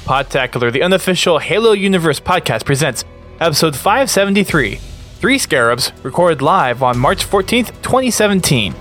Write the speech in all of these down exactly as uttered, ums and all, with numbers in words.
Podtacular, the unofficial Halo Universe podcast, presents episode five seventy-three, Three Scarabs, recorded live on March fourteenth, twenty seventeen.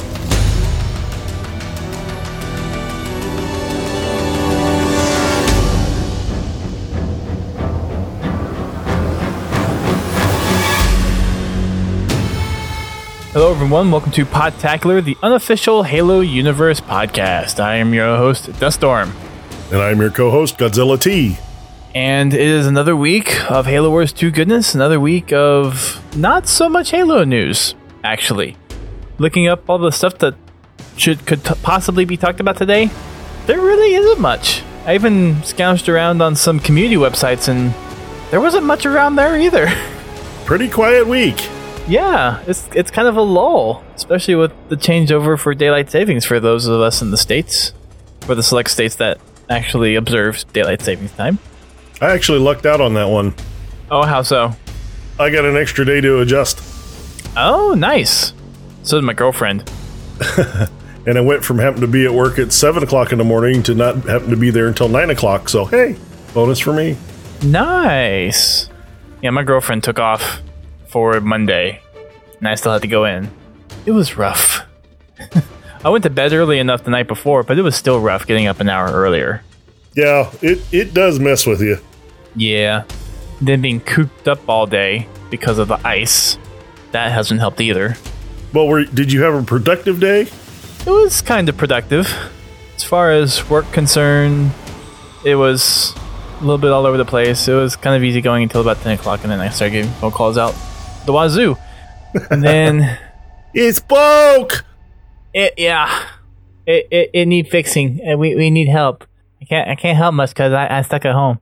Hello everyone, welcome to Podtacular, the unofficial Halo Universe podcast. I am your host, Duststorm. And I'm your co-host, Godzilla T. And it is another week of Halo Wars two goodness, another week of not so much Halo news, actually. Looking up all the stuff that should could t- possibly be talked about today, there really isn't much. I even scourged around on some community websites and there wasn't much around there either. Pretty quiet week. Yeah, it's it's kind of a lull, especially with the changeover for daylight savings for those of us in the States, for the select states that actually observes daylight savings time. I actually lucked out on that one. Oh, how so? I got an extra day to adjust. Oh, nice. So did my girlfriend. And I went from having to be at work at seven o'clock in the morning to not having to be there until nine o'clock. So, hey, bonus for me. Nice. Yeah, my girlfriend took off for Monday, and I still had to go in. It was rough. I went to bed early enough the night before, but it was still rough getting up an hour earlier. Yeah, it, it does mess with you. Yeah. Then being cooped up all day because of the ice, that hasn't helped either. Well, were, did you have a productive day? It was kind of productive. As far as work concerned, it was a little bit all over the place. It was kind of easy going until about ten o'clock, and then I started getting phone calls out the wazoo. And then... It's broke! It, yeah, it, it it need fixing. We we need help. I can't I can't help much because I I stuck at home.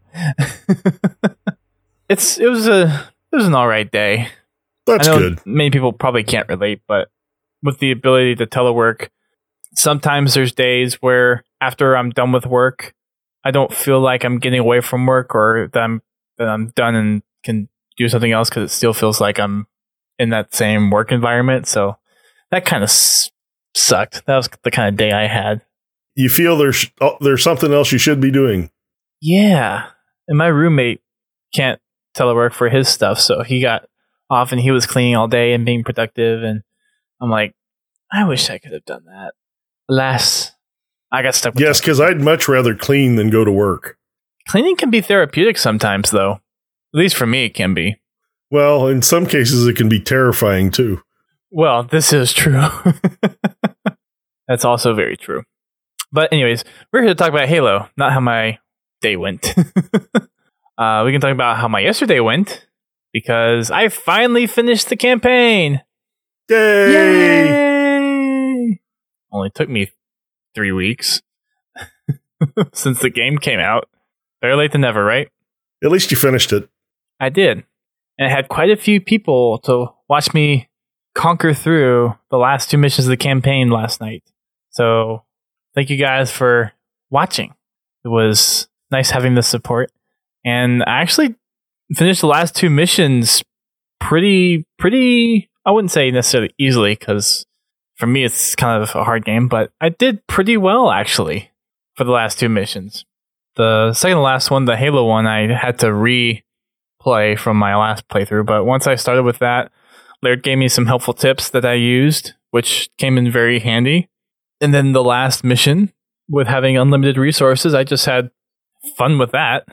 it's it was a it was an all right day. That's I know good. Many people probably can't relate, but with the ability to telework, sometimes there's days where after I'm done with work, I don't feel like I'm getting away from work or that I'm that I'm done and can do something else because it still feels like I'm in that same work environment. So that kind of s- sucked. That was the kind of day I had. You feel there's oh, there's something else you should be doing. Yeah. And my roommate can't telework for his stuff, so he got off and he was cleaning all day and being productive, and I'm like, I wish I could have done that. Alas, I got stuck with Yes, because I'd much rather clean than go to work. Cleaning can be therapeutic sometimes, though. At least for me, it can be. Well, in some cases, it can be terrifying, too. Well, this is true. That's also very true. But anyways, we're here to talk about Halo, not how my day went. uh, we can talk about how my yesterday went, because I finally finished the campaign. Yay! Yay! Only took me three weeks since the game came out. Better late than never, right? At least you finished it. I did. And I had quite a few people to watch me conquer through the last two missions of the campaign last night. So thank you guys for watching. It was nice having the support. And I actually finished the last two missions pretty, pretty, I wouldn't say necessarily easily, because for me it's kind of a hard game, but I did pretty well actually for the last two missions. The second to last one, the Halo one, I had to replay from my last playthrough, but once I started with that, Laird gave me some helpful tips that I used, which came in very handy. And then the last mission, with having unlimited resources, I just had fun with that.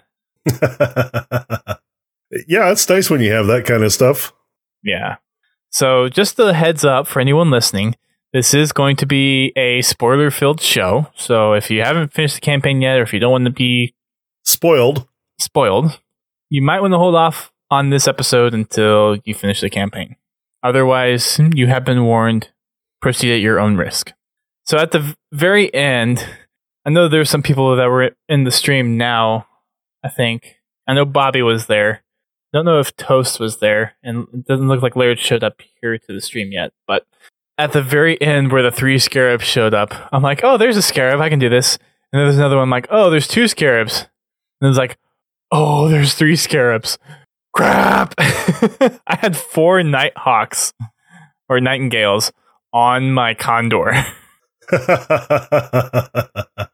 Yeah, it's nice when you have that kind of stuff. Yeah. So just a heads up for anyone listening, this is going to be a spoiler-filled show. So if you haven't finished the campaign yet, or if you don't want to be spoiled, spoiled, you might want to hold off on this episode until you finish the campaign. Otherwise, you have been warned. Proceed at your own risk. So at the very end, I know there's some people that were in the stream now, I think. I know Bobby was there. Don't know if Toast was there, and it doesn't look like Laird showed up here to the stream yet, but at the very end where the three scarabs showed up, I'm like, oh, there's a scarab, I can do this. And then there's another one, like, oh, there's two scarabs. And it's like, oh, there's three scarabs. Crap! I had four Nighthawks, or Nightingales, on my Condor.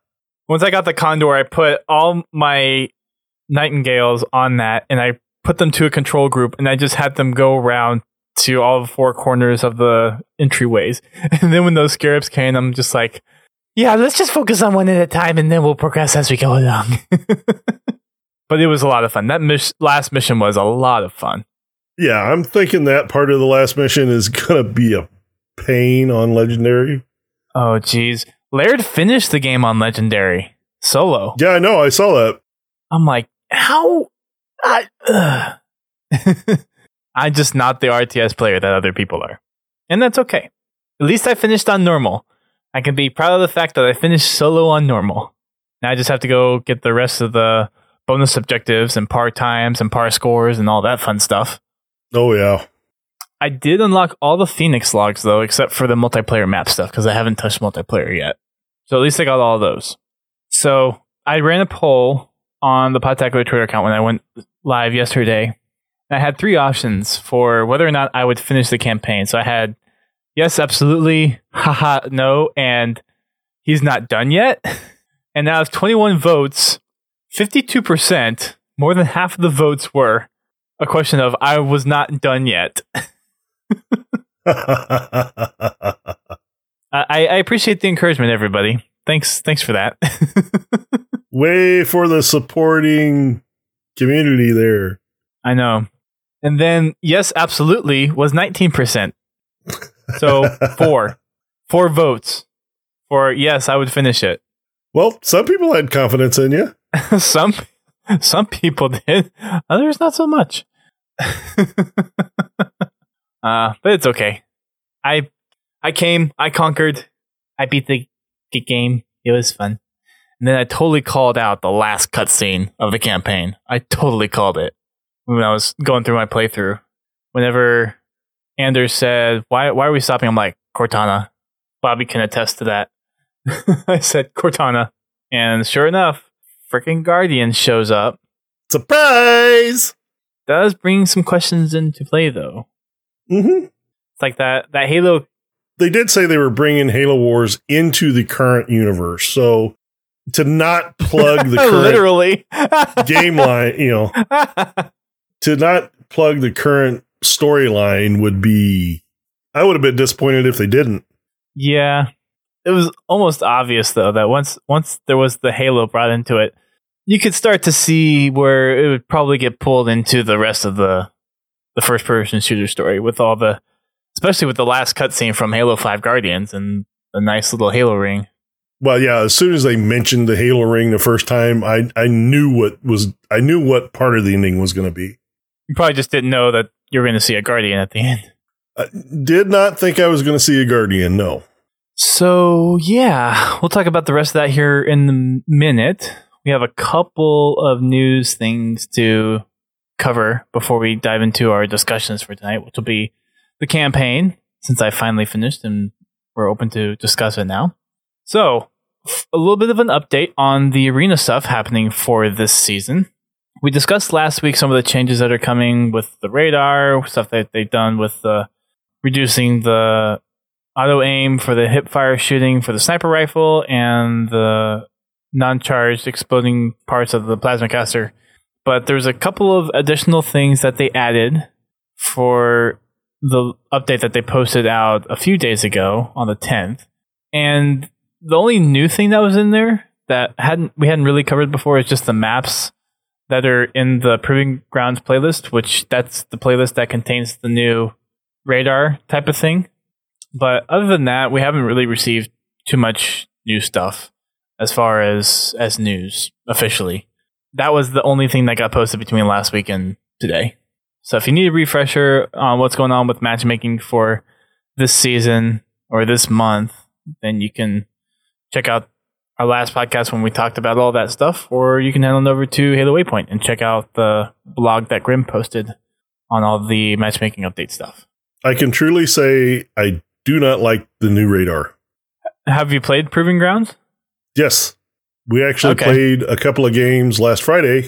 Once I got the Condor, I put all my Nightingales on that, and I put them to a control group, and I just had them go around to all the four corners of the entryways. And then when those Scarabs came, I'm just like, yeah, let's just focus on one at a time, and then we'll progress as we go along. But it was a lot of fun. That mis- last mission was a lot of fun. Yeah, I'm thinking that part of the last mission is going to be a pain on Legendary. Oh, geez. Laird finished the game on Legendary solo. Yeah, I know. I saw that. I'm like, how? I, ugh. I'm just not the R T S player that other people are. And that's okay. At least I finished on normal. I can be proud of the fact that I finished solo on normal. Now I just have to go get the rest of the bonus objectives and par times and par scores and all that fun stuff. Oh, yeah. I did unlock all the Phoenix logs, though, except for the multiplayer map stuff, because I haven't touched multiplayer yet. So at least I got all of those. So I ran a poll on the Podtacular Twitter account when I went live yesterday. I had three options for whether or not I would finish the campaign. So I had yes, absolutely, haha, no, and he's not done yet. And out of twenty-one votes, fifty-two percent, more than half of the votes were a question of I was not done yet. I, I appreciate the encouragement, everybody. Thanks, thanks for that. Way for the supporting community there. I know. And then, yes, absolutely, was nineteen percent. So, four. Four votes for, yes, I would finish it. Well, some people had confidence in you. some some people did. Others, not so much. uh, but it's okay. I I came, I conquered, I beat the game. It was fun. And then I totally called out the last cutscene of the campaign. I totally called it when I was going through my playthrough. Whenever Anders said, why why are we stopping? I'm like, Cortana. Bobby can attest to that. I said, Cortana. And sure enough, freaking Guardian shows up. Surprise! Does bring some questions into play, though. Mm-hmm. It's like that, that Halo. They did say they were bringing Halo Wars into the current universe. So to not plug the current literally game line, you know, to not plug the current storyline would be, I would have been disappointed if they didn't. Yeah. It was almost obvious, though, that once once there was the Halo brought into it, you could start to see where it would probably get pulled into the rest of the the first-person shooter story with all the, especially with the last cutscene from Halo five Guardians and the nice little Halo ring. Well, yeah, as soon as they mentioned the Halo ring the first time, I I knew what was I knew what part of the ending was going to be. You probably just didn't know that you were going to see a Guardian at the end. I did not think I was going to see a Guardian, no. So, yeah, we'll talk about the rest of that here in a minute. We have a couple of news things to cover before we dive into our discussions for tonight, which will be the campaign, since I finally finished and we're open to discuss it now. So, a little bit of an update on the arena stuff happening for this season. We discussed last week some of the changes that are coming with the radar, stuff that they've done with the reducing the auto aim for the hip fire shooting for the sniper rifle and the non-charged exploding parts of the plasma caster. But there's a couple of additional things that they added for the update that they posted out a few days ago on the tenth. And the only new thing that was in there that hadn't we hadn't really covered before is just the maps that are in the Proving Grounds playlist, which that's the playlist that contains the new radar type of thing. But other than that, we haven't really received too much new stuff as far as as news officially. That was the only thing that got posted between last week and today. So if you need a refresher on what's going on with matchmaking for this season or this month, then you can check out our last podcast when we talked about all that stuff, or you can head on over to Halo Waypoint and check out the blog that Grim posted on all the matchmaking update stuff. I can truly say I do not like the new radar. Have you played Proving Grounds? Yes. We actually okay. played a couple of games last Friday,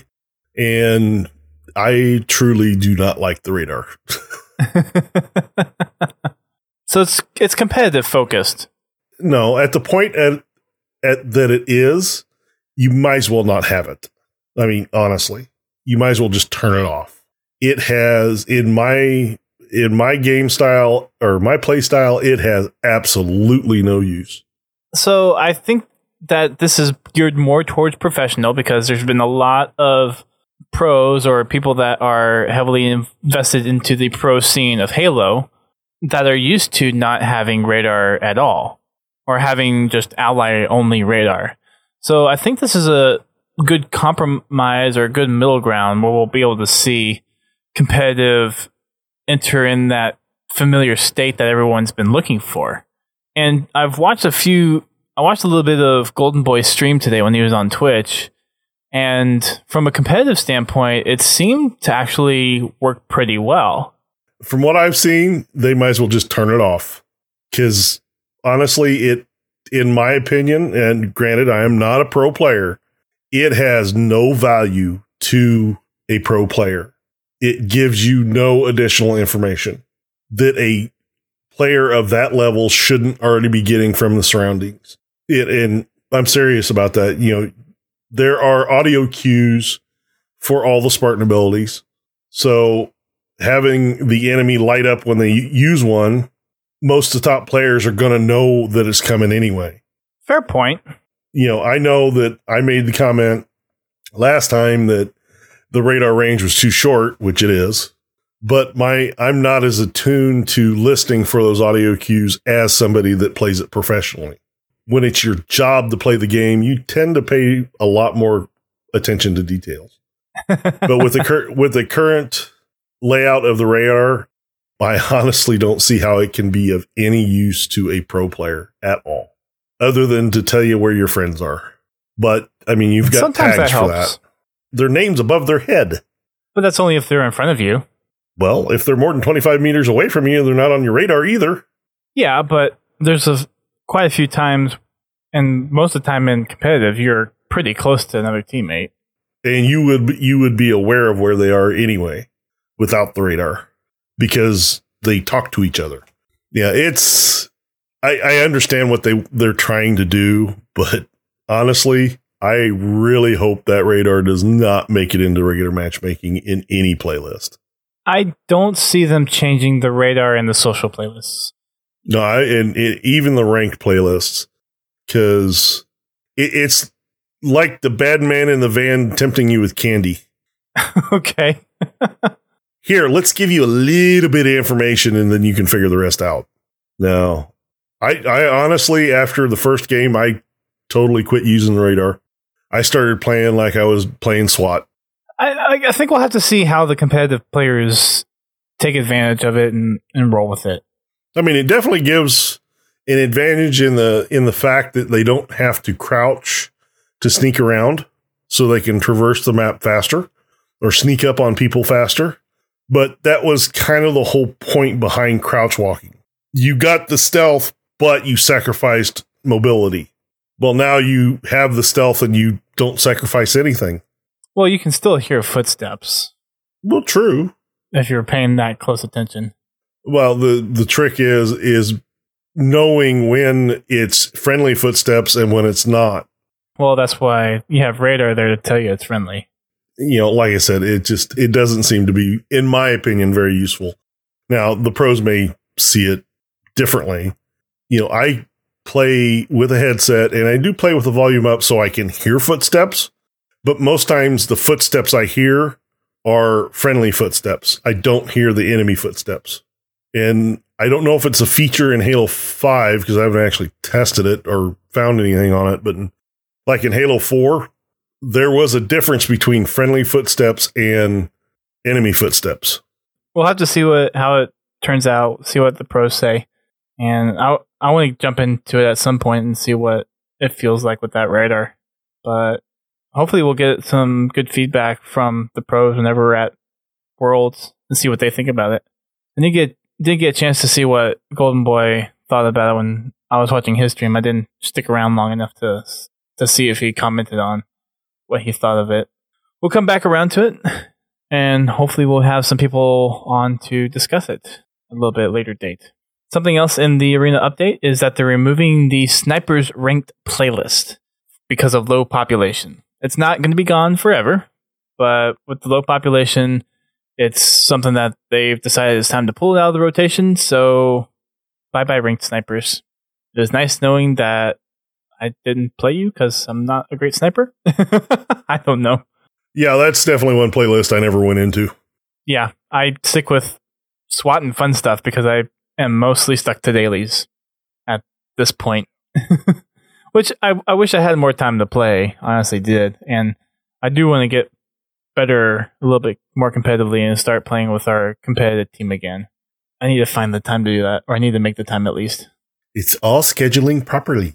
and I truly do not like the radar. So it's it's competitive focused. No, at the point at, at that it is, you might as well not have it. I mean, honestly, you might as well just turn it off. It has, in my in my game style or my play style, it has absolutely no use. So I think that this is geared more towards professional because there's been a lot of pros or people that are heavily invested into the pro scene of Halo that are used to not having radar at all or having just ally only radar. So I think this is a good compromise or a good middle ground where we'll be able to see competitive enter in that familiar state that everyone's been looking for. And I've watched a few, I watched a little bit of Golden Boy's stream today when he was on Twitch. And from a competitive standpoint, it seemed to actually work pretty well. From what I've seen, they might as well just turn it off. Because honestly, it, in my opinion, and granted, I am not a pro player, it has no value to a pro player. It gives you no additional information that a player of that level shouldn't already be getting from the surroundings. It, and I'm serious about that. You know, there are audio cues for all the Spartan abilities. So having the enemy light up when they use one, most of the top players are going to know that it's coming anyway. Fair point. You know, I know that I made the comment last time that the radar range was too short, which it is, but my I'm not as attuned to listening for those audio cues as somebody that plays it professionally. When it's your job to play the game, you tend to pay a lot more attention to details. But with the cur- with the current layout of the radar, I honestly don't see how it can be of any use to a pro player at all, other than to tell you where your friends are. But I mean, you've got Sometimes tags that for helps. that. Their name's above their head. But that's only if they're in front of you. Well, if they're more than twenty-five meters away from you, they're not on your radar either. Yeah, but there's a, quite a few times, and most of the time in competitive, you're pretty close to another teammate. And you would you would be aware of where they are anyway without the radar because they talk to each other. Yeah, it's I, I understand what they, they're trying to do, but honestly, I really hope that radar does not make it into regular matchmaking in any playlist. I don't see them changing the radar in the social playlists. No, I, and it, even the ranked playlists, because it, it's like the bad man in the van tempting you with candy. Okay. Here, let's give you a little bit of information and then you can figure the rest out. No, I, I honestly, after the first game, I totally quit using the radar. I started playing like I was playing SWAT. I, I, I think we'll have to see how the competitive players take advantage of it and, and roll with it. I mean, it definitely gives an advantage in the in the fact that they don't have to crouch to sneak around, so they can traverse the map faster or sneak up on people faster. But that was kind of the whole point behind crouch walking. You got the stealth, but you sacrificed mobility. Well, now you have the stealth and you don't sacrifice anything. Well, you can still hear footsteps. Well, true. If you're paying that close attention. Well, the, the trick is is knowing when it's friendly footsteps and when it's not. Well, that's why you have radar there to tell you it's friendly. You know, like I said, it just it doesn't seem to be, in my opinion, very useful. Now, the pros may see it differently. You know, I play with a headset and I do play with the volume up so I can hear footsteps, but most times the footsteps I hear are friendly footsteps. I don't hear the enemy footsteps. And I don't know if it's a feature in Halo five because I haven't actually tested it or found anything on it, but in, like in Halo four, there was a difference between friendly footsteps and enemy footsteps. We'll have to see what how it turns out, see what the pros say. And I I want to jump into it at some point and see what it feels like with that radar. But hopefully we'll get some good feedback from the pros whenever we're at Worlds and see what they think about it. I did get, did get a chance to see what Golden Boy thought about it when I was watching his stream. I didn't stick around long enough to to see if he commented on what he thought of it. We'll come back around to it, and hopefully we'll have some people on to discuss it at a little bit later date. Something else in the arena update is that they're removing the Snipers Ranked playlist because of low population. It's not going to be gone forever, but with the low population, it's something that they've decided it's time to pull it out of the rotation. So bye-bye ranked snipers. It is nice knowing that I didn't play you because I'm not a great sniper. I don't know. Yeah, that's definitely one playlist I never went into. Yeah, I stick with SWAT and fun stuff because I am mostly stuck to dailies at this point. Which I, I wish I had more time to play, honestly did. And I do want to get better, a little bit more competitively and start playing with our competitive team again. I need to find the time to do that, or I need to make the time at least. It's all scheduling properly.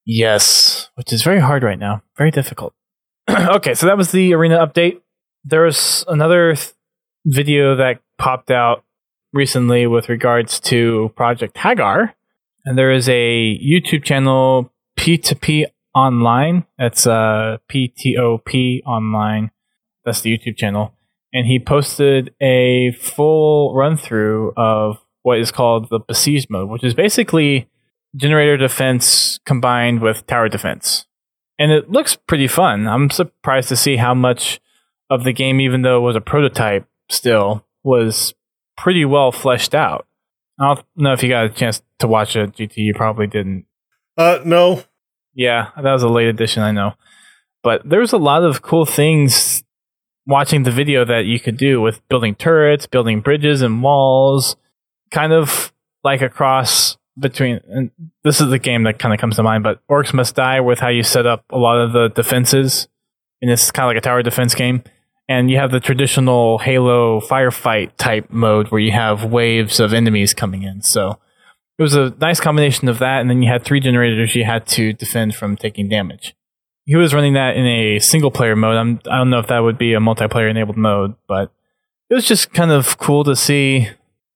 Yes, which is very hard right now. Very difficult. Okay, so that was the arena update. There was another th- video that popped out recently with regards to Project Hagar. And there is a YouTube channel, P two P Online. That's uh, P T O P Online. That's the YouTube channel. And he posted a full run-through of what is called the Besiege mode, which is basically generator defense combined with tower defense. And it looks pretty fun. I'm surprised to see how much of the game, even though it was a prototype still, was pretty well fleshed out. I don't know if you got a chance to watch it, G T. You probably didn't. Uh, no. Yeah, that was a late edition, I know. But there's a lot of cool things watching the video that you could do with building turrets, building bridges and walls, kind of like across between, and this is the game that kind of comes to mind, but Orcs Must Die, with how you set up a lot of the defenses, and it's kind of like a tower defense game. And you have the traditional Halo firefight type mode where you have waves of enemies coming in. So it was a nice combination of that, and then you had three generators you had to defend from taking damage. He was running that in a single player mode. I'm, I don't know if that would be a multiplayer enabled mode, but it was just kind of cool to see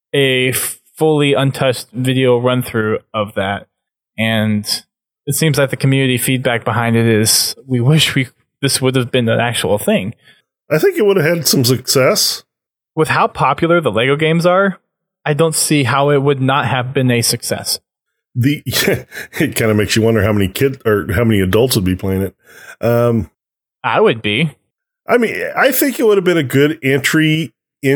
a fully untouched video run through of that. And it seems like the community feedback behind it is, we wish we this would have been an actual thing. I think it would have had some success. With how popular the Lego games are, I don't see how it would not have been a success. The it kind of makes you wonder how many kids or how many adults would be playing it. Um, I would be. I mean, I think it would have been a good entry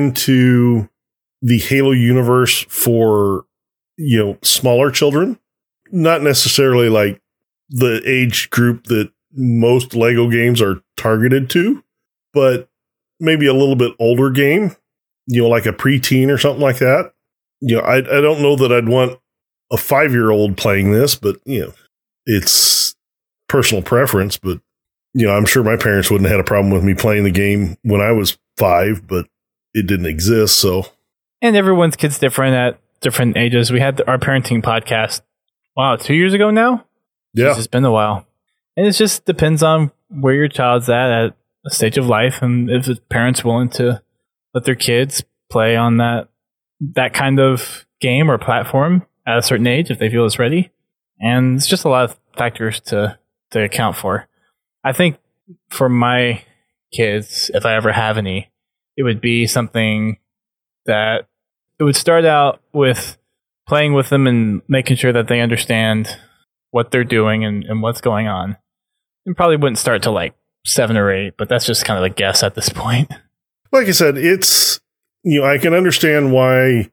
into the Halo universe for, you know, smaller children. Not necessarily like the age group that most Lego games are targeted to, but maybe a little bit older game, you know, like a preteen or something like that. You know, I I don't know that I'd want a five-year-old playing this, but, you know, it's personal preference. But, you know, I'm sure my parents wouldn't have had a problem with me playing the game when I was five, but it didn't exist, so. And everyone's kid's different at different ages. We had our parenting podcast, wow, two years ago now? Yeah. Jeez, it's been a while. And it just depends on where your child's at at a stage of life, and if the parents willing to let their kids play on that that kind of game or platform at a certain age if they feel it's ready. And it's just a lot of factors to, to account for. I think for my kids, if I ever have any, it would be something that it would start out with playing with them and making sure that they understand what they're doing and, and what's going on. It probably wouldn't start till like seven or eight, but that's just kind of a guess at this point. Like I said, it's, you know, I can understand why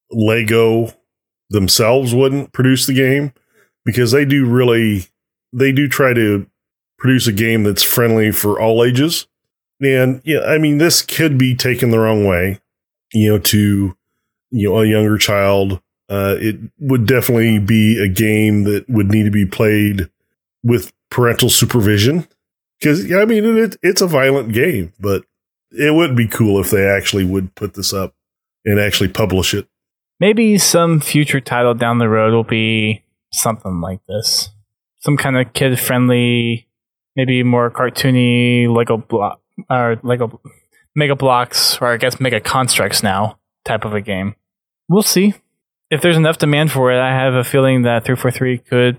Lego themselves wouldn't produce the game, because they do really, they do try to produce a game that's friendly for all ages. And yeah, I mean, this could be taken the wrong way, you know, to, you know, a younger child. Uh, it would definitely be a game that would need to be played with parental supervision, because, yeah, I mean, it, it's a violent game, but it would be cool if they actually would put this up and actually publish it. Maybe some future title down the road will be something like this. Some kind of kid-friendly, maybe more cartoony Lego block, or Lego Mega Blocks, or I guess Mega Constructs now, type of a game. We'll see. If there's enough demand for it, I have a feeling that three forty-three could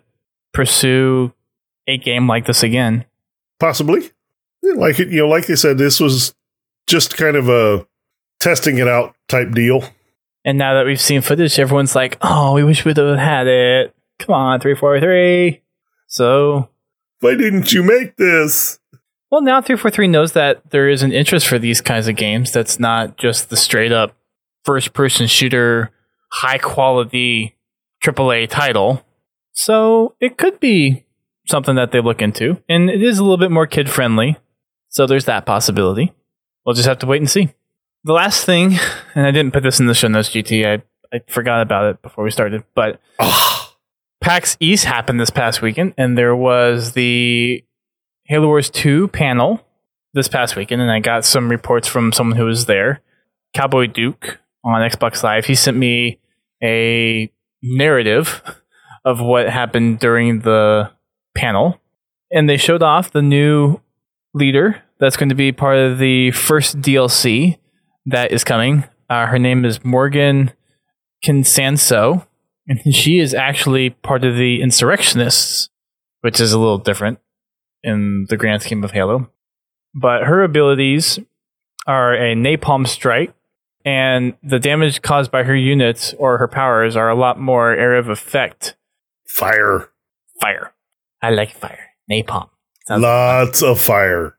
pursue a game like this again. Possibly. Like it, you know, like they said, this was just kind of a testing it out type deal. And now that we've seen footage, everyone's like, oh, we wish we'd have had it. Come on, three forty-three. So. Why didn't you make this? Well, now three forty-three knows that there is an interest for these kinds of games that's not just the straight up first person shooter, high quality triple A title. So it could be something that they look into. And it is a little bit more kid friendly. So there's that possibility. We'll just have to wait and see. The last thing, and I didn't put this in the show notes, G T, I, I forgot about it before we started, but PAX East happened this past weekend, and there was the Halo Wars two panel this past weekend, and I got some reports from someone who was there. Cowboy Duke on Xbox Live, he sent me a narrative of what happened during the panel, and they showed off the new leader that's going to be part of the first D L C that is coming. Uh, her name is Morgan Kinsanso, and she is actually part of the Insurrectionists, which is a little different in the grand scheme of Halo. But her abilities are a napalm strike, and the damage caused by her units or her powers are a lot more area of effect. Fire. Fire. I like fire. Napalm. Sounds lots of fire.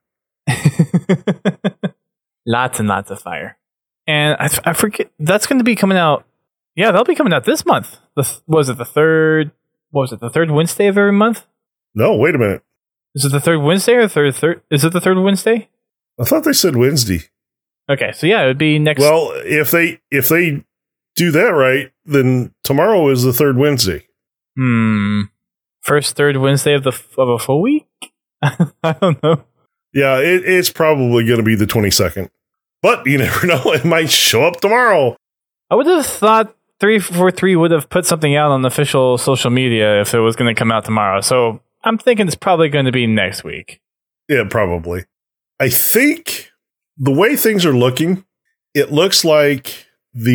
Lots and lots of fire. And I, I forget, that's going to be coming out. Yeah, that'll be coming out this month. The, was it the third? What was it? The third Wednesday of every month? No, wait a minute. Is it the third Wednesday or the third? third is it the third Wednesday? I thought they said Wednesday. Okay, so yeah, it would be next. Well, if they if they do that right, then tomorrow is the third Wednesday. Hmm. First third Wednesday of the of a full week. I don't know. Yeah, it, it's probably going to be the twenty-second. But you never know. It might show up tomorrow. I would have thought three forty-three would have put something out on the official social media if it was going to come out tomorrow. So I'm thinking it's probably going to be next week. Yeah, probably. I think the way things are looking, it looks like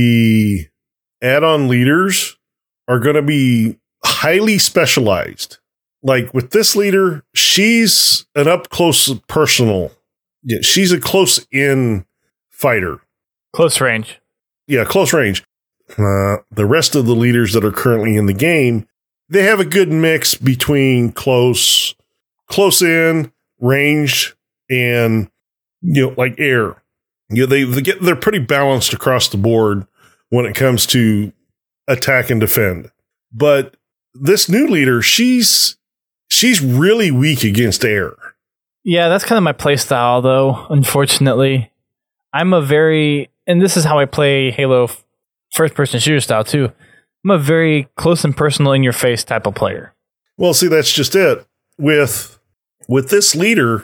the add-on leaders are going to be highly specialized. Like with this leader, she's an up-close personal. Yeah, she's a close-in fighter. Close range. Yeah, close range. Uh, the rest of the leaders that are currently in the game, they have a good mix between close, close in, range, and you know, like air. You know, they, they get they're pretty balanced across the board when it comes to attack and defend. But this new leader, she's she's really weak against air. Yeah, that's kind of my play style, though. Unfortunately, I'm a very, and this is how I play Halo first-person shooter style too. I'm a very close and personal, in-your-face type of player. Well, see, that's just it. With with this leader,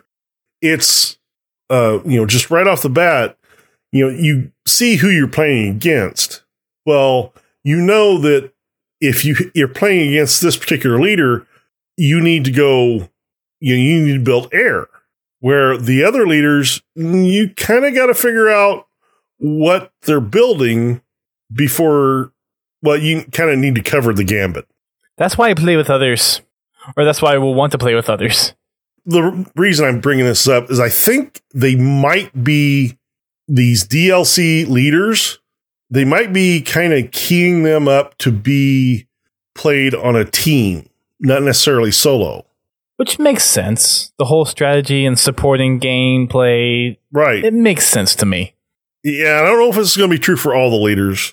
it's uh, you know, just right off the bat, you know, you see who you're playing against. Well, you know that if you you're playing against this particular leader, you need to go. You know, you need to build air. Where the other leaders, you kind of got to figure out what they're building before. Well, you kind of need to cover the gambit. That's why I play with others, or that's why I will want to play with others. The reason I'm bringing this up is I think they might be these D L C leaders. They might be kind of keying them up to be played on a team, not necessarily solo. Which makes sense. The whole strategy and supporting gameplay. Right. It makes sense to me. Yeah, I don't know if it's going to be true for all the leaders,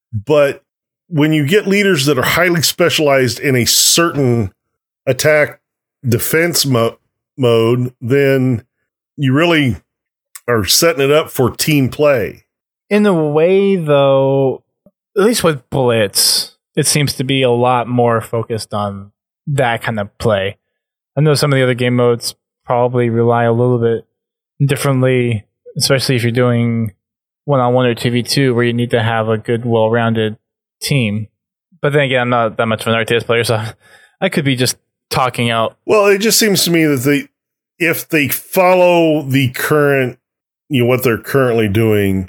but when you get leaders that are highly specialized in a certain attack defense mo- mode, then you really are setting it up for team play. In a way, though, at least with Blitz, it seems to be a lot more focused on that kind of play. I know some of the other game modes probably rely a little bit differently, especially if you're doing one-on-one or two v two, where you need to have a good, well-rounded team. But then again, I'm not that much of an R T S player, so I could be just talking out. Well, it just seems to me that they, if they follow the current, you know, what they're currently doing,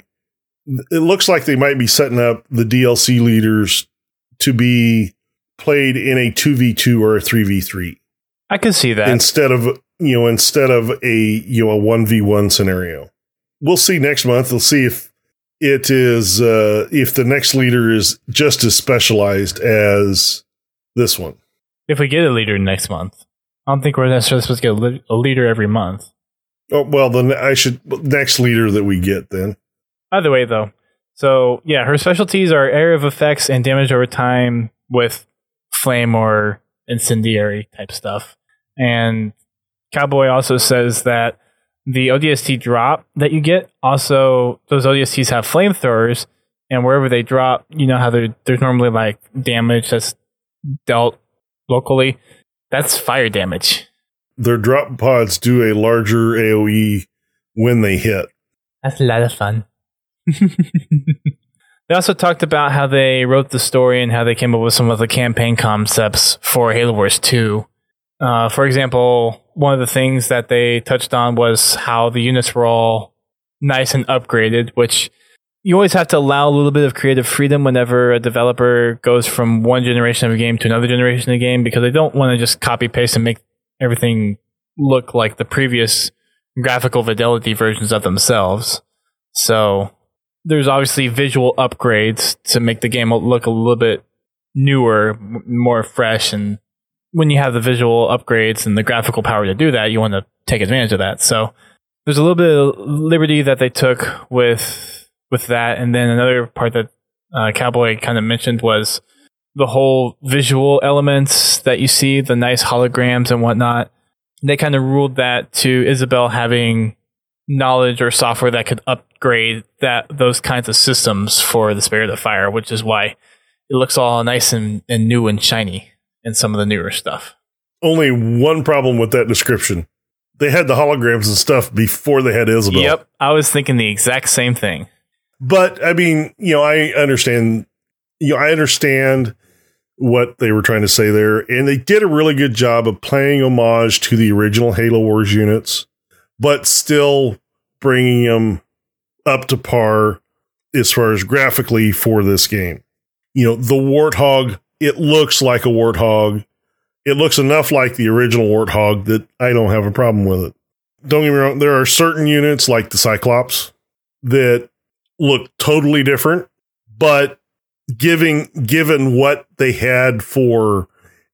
it looks like they might be setting up the D L C leaders to be played in a two v two or a three v three. I can see that. Instead of, you know, instead of a, you know, a one v one scenario. We'll see next month. We'll see if it is, uh, if the next leader is just as specialized as this one. If we get a leader next month, I don't think we're necessarily supposed to get a, li- a leader every month. Oh, well, then I should next leader that we get then. Either way, though. So, yeah, her specialties are area of effects and damage over time with flame or incendiary type stuff. And Cowboy also says that the O D S T drop that you get, also, those O D S Ts have flamethrowers, and wherever they drop, you know how there's normally like damage that's dealt locally. That's fire damage. Their drop pods do a larger AoE when they hit. That's a lot of fun. They also talked about how they wrote the story and how they came up with some of the campaign concepts for Halo Wars two. Uh, for example, one of the things that they touched on was how the units were all nice and upgraded, which you always have to allow a little bit of creative freedom whenever a developer goes from one generation of a game to another generation of a game, because they don't want to just copy paste and make everything look like the previous graphical fidelity versions of themselves. So there's obviously visual upgrades to make the game look a little bit newer, more fresh. And when you have the visual upgrades and the graphical power to do that, you want to take advantage of that. So there's a little bit of liberty that they took with with that. And then another part that uh, Cowboy kind of mentioned was the whole visual elements that you see, the nice holograms and whatnot. They kind of ruled that to Isabel having knowledge or software that could upgrade that those kinds of systems for the Spirit of Fire, which is why it looks all nice and, and new and shiny in some of the newer stuff. Only one problem with that description. They had the holograms and stuff before they had Isabel. Yep, I was thinking the exact same thing. But I mean, you know, I understand, you know, I understand what they were trying to say there, and they did a really good job of paying homage to the original Halo Wars units, but still bringing them up to par as far as graphically for this game. You know, the Warthog, it looks like a Warthog. It looks enough like the original Warthog that I don't have a problem with it. Don't get me wrong, there are certain units like the Cyclops that look totally different, but giving given what they had for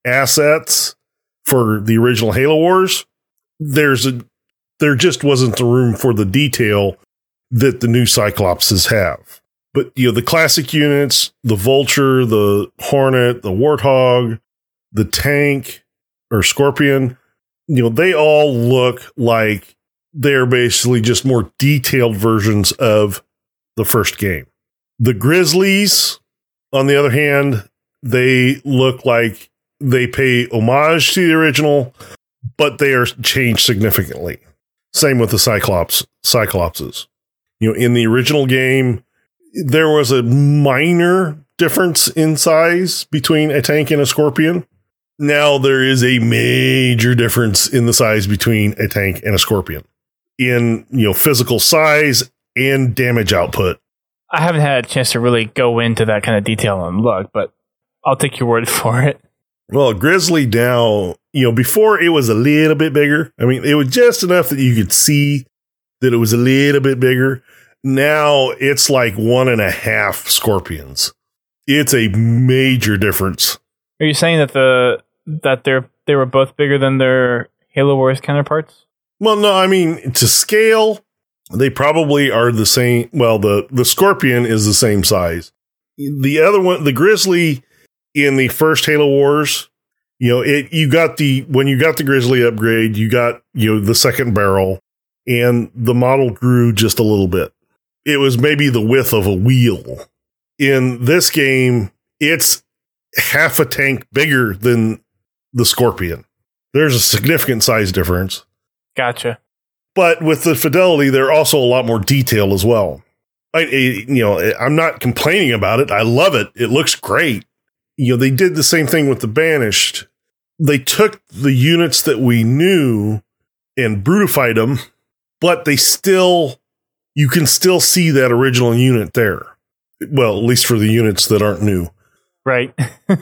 assets for the original Halo Wars, there's a there just wasn't the room for the detail that the new Cyclopses have. But you know, the classic units, the Vulture, the Hornet, the Warthog, the Tank or Scorpion, you know, they all look like they're basically just more detailed versions of the first game. The Grizzlies, on the other hand, they look like they pay homage to the original, but they are changed significantly. Same with the Cyclops, Cyclopses. You know, in the original game, there was a minor difference in size between a tank and a Scorpion. Now there is a major difference in the size between a tank and a Scorpion in, you know, physical size and damage output. I haven't had a chance to really go into that kind of detail and look, but I'll take your word for it. Well, Grizzly now, you know, before it was a little bit bigger. I mean, it was just enough that you could see that it was a little bit bigger. Now it's like one and a half Scorpions. It's a major difference. Are you saying that the that they're they were both bigger than their Halo Wars counterparts? Well, no, I mean, to scale, they probably are the same. Well, the, the Scorpion is the same size. The other one, the Grizzly in the first Halo Wars, you know, it you got the when you got the Grizzly upgrade, you got, you know, the second barrel, and the model grew just a little bit. It was maybe the width of a wheel. In this game, it's half a tank bigger than the Scorpion. There's a significant size difference. Gotcha. But with the fidelity, they're also a lot more detailed as well. I, I, you know, I'm not complaining about it. I love it. It looks great. You know, they did the same thing with the Banished. They took the units that we knew and brutified them, but they still, you can still see that original unit there. Well, at least for the units that aren't new. Right.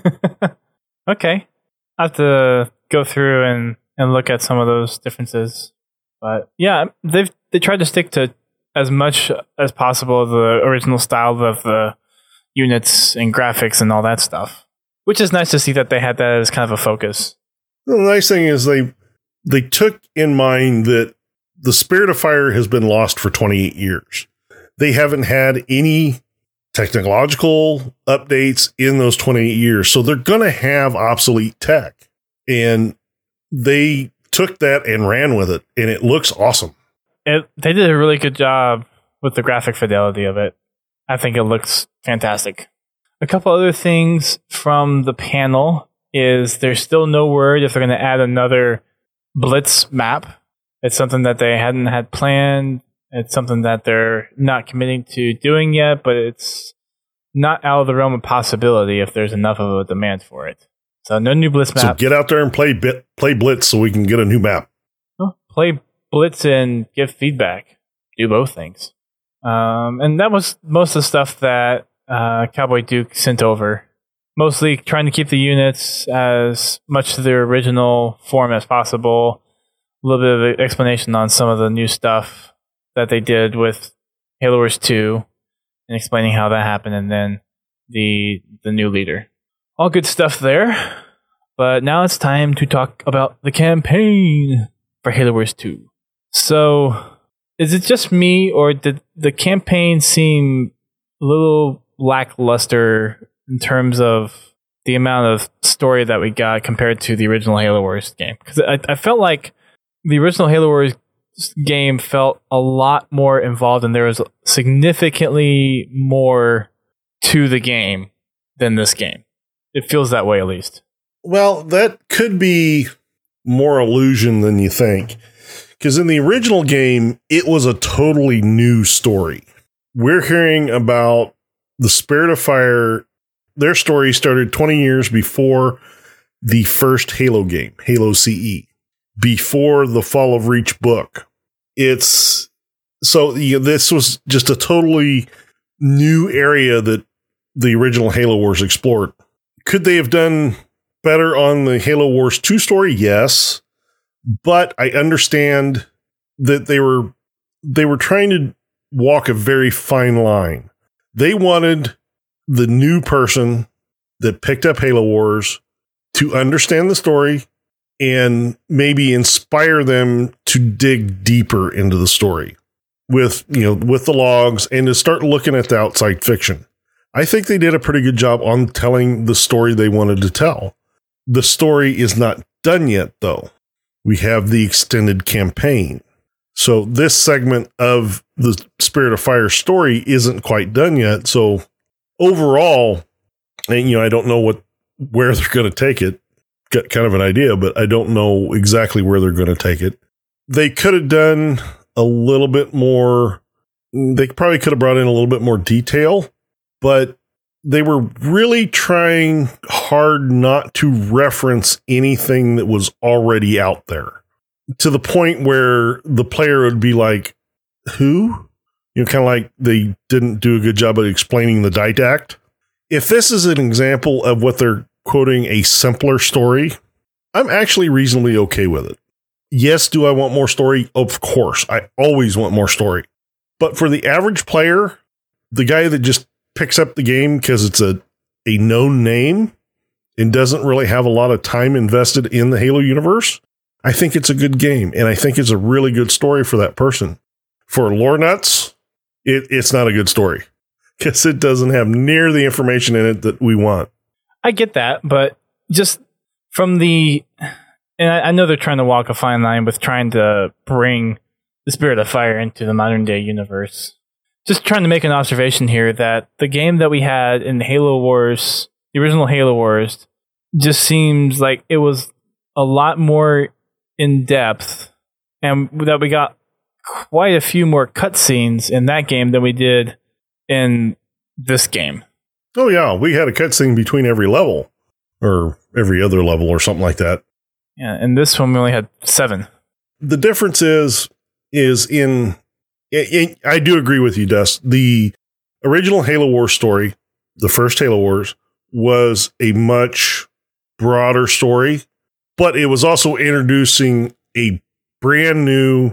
Okay. I have to go through and, and look at some of those differences. But yeah, they've they tried to stick to as much as possible the original style of the units and graphics and all that stuff, which is nice to see that they had that as kind of a focus. The nice thing is they they took in mind that the Spirit of Fire has been lost for twenty-eight years. They haven't had any technological updates in those twenty-eight years. So they're going to have obsolete tech. And they took that and ran with it. And it looks awesome. It, they did a really good job with the graphic fidelity of it. I think it looks fantastic. A couple other things from the panel is there's still no word if they're going to add another Blitz map. It's something that they hadn't had planned. It's something that they're not committing to doing yet, but it's not out of the realm of possibility if there's enough of a demand for it. So no new Blitz map. So get out there and play bit, play Blitz so we can get a new map. Oh, play Blitz and give feedback. Do both things. Um, and that was most of the stuff that uh, Cowboy Duke sent over. Mostly trying to keep the units as much to their original form as possible. A little bit of explanation on some of the new stuff that they did with Halo Wars two and explaining how that happened, and then the the new leader. All good stuff there. But now it's time to talk about the campaign for Halo Wars two. So, is it just me, or did the campaign seem a little lackluster in terms of the amount of story that we got compared to the original Halo Wars game? Because I, I felt like the original Halo Wars game felt a lot more involved, and there was significantly more to the game than this game. It feels that way, at least. Well, that could be more illusion than you think. Because in the original game, it was a totally new story. We're hearing about the Spirit of Fire. Their story started twenty years before the first Halo game, Halo C E, before the Fall of Reach book. It's so you know, this was just a totally new area that the original Halo Wars explored. Could they have done better on the Halo Wars two story? Yes. But I understand that they were they were trying to walk a very fine line. They wanted the new person that picked up Halo Wars to understand the story and maybe inspire them to dig deeper into the story with, you know, with the logs and to start looking at the outside fiction. I think they did a pretty good job on telling the story they wanted to tell. The story is not done yet, though. We have the extended campaign. So this segment of the Spirit of Fire story isn't quite done yet. So overall, and, you know, I don't know what where they're going to take it. Got kind of an idea, but I don't know exactly where they're going to take it. They could have done a little bit more. They probably could have brought in a little bit more detail, but they were really trying hard not to reference anything that was already out there to the point where the player would be like, who? You know, kind of like they didn't do a good job at explaining the didact. If this is an example of what they're quoting a simpler story, I'm actually reasonably okay with it. Yes, do I want more story? Of course. I always want more story. But for the average player, the guy that just picks up the game because it's a, a known name and doesn't really have a lot of time invested in the Halo universe, I think it's a good game. And I think it's a really good story for that person. For lore nuts, it, it's not a good story because it doesn't have near the information in it that we want. I get that, but just from the, and I, I know they're trying to walk a fine line with trying to bring the Spirit of Fire into the modern day universe. Just trying to make an observation here that the game that we had in Halo Wars, the original Halo Wars, just seems like it was a lot more in depth, and that we got quite a few more cutscenes in that game than we did in this game. Oh, yeah. We had a cutscene between every level or every other level or something like that. Yeah. And this one, we only had seven. The difference is, is in, in I do agree with you, Dust. The original Halo Wars story, the first Halo Wars, was a much broader story, but it was also introducing a brand new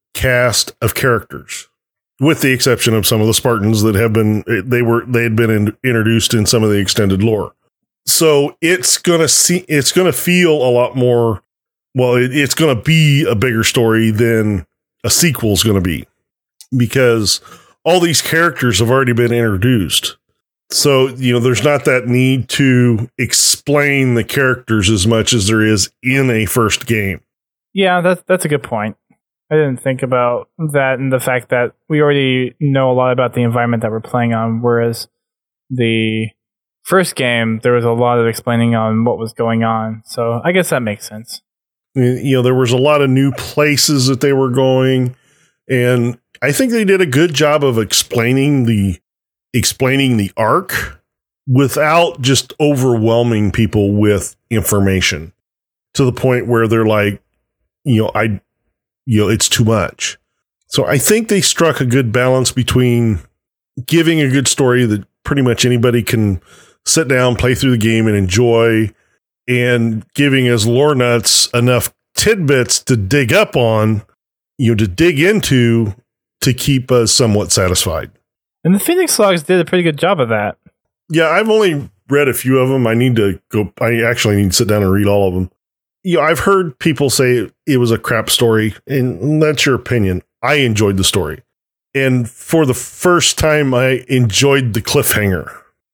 cast of characters. With the exception of some of the Spartans that have been, they were, they had been in, introduced in some of the extended lore. So it's going to see, it's going to feel a lot more well, it, it's going to be a bigger story than a sequel is going to be, because all these characters have already been introduced. So, you know, there's not that need to explain the characters as much as there is in a first game. Yeah, that's, that's a good point. I didn't think about that, and the fact that we already know a lot about the environment that we're playing on, whereas the first game, there was a lot of explaining on what was going on. So I guess that makes sense. You know, there was a lot of new places that they were going, and I think they did a good job of explaining the explaining the arc without just overwhelming people with information to the point where they're like, you know, I, you know, it's too much. So I think they struck a good balance between giving a good story that pretty much anybody can sit down, play through the game and enjoy, and giving us lore nuts enough tidbits to dig up on, you know, to dig into to keep us somewhat satisfied. And the Phoenix Logs did a pretty good job of that. Yeah, I've only read a few of them. I need to go. I actually need to sit down and read all of them. You know, I've heard people say it was a crap story, and that's your opinion. I enjoyed the story. And for the first time, I enjoyed the cliffhanger.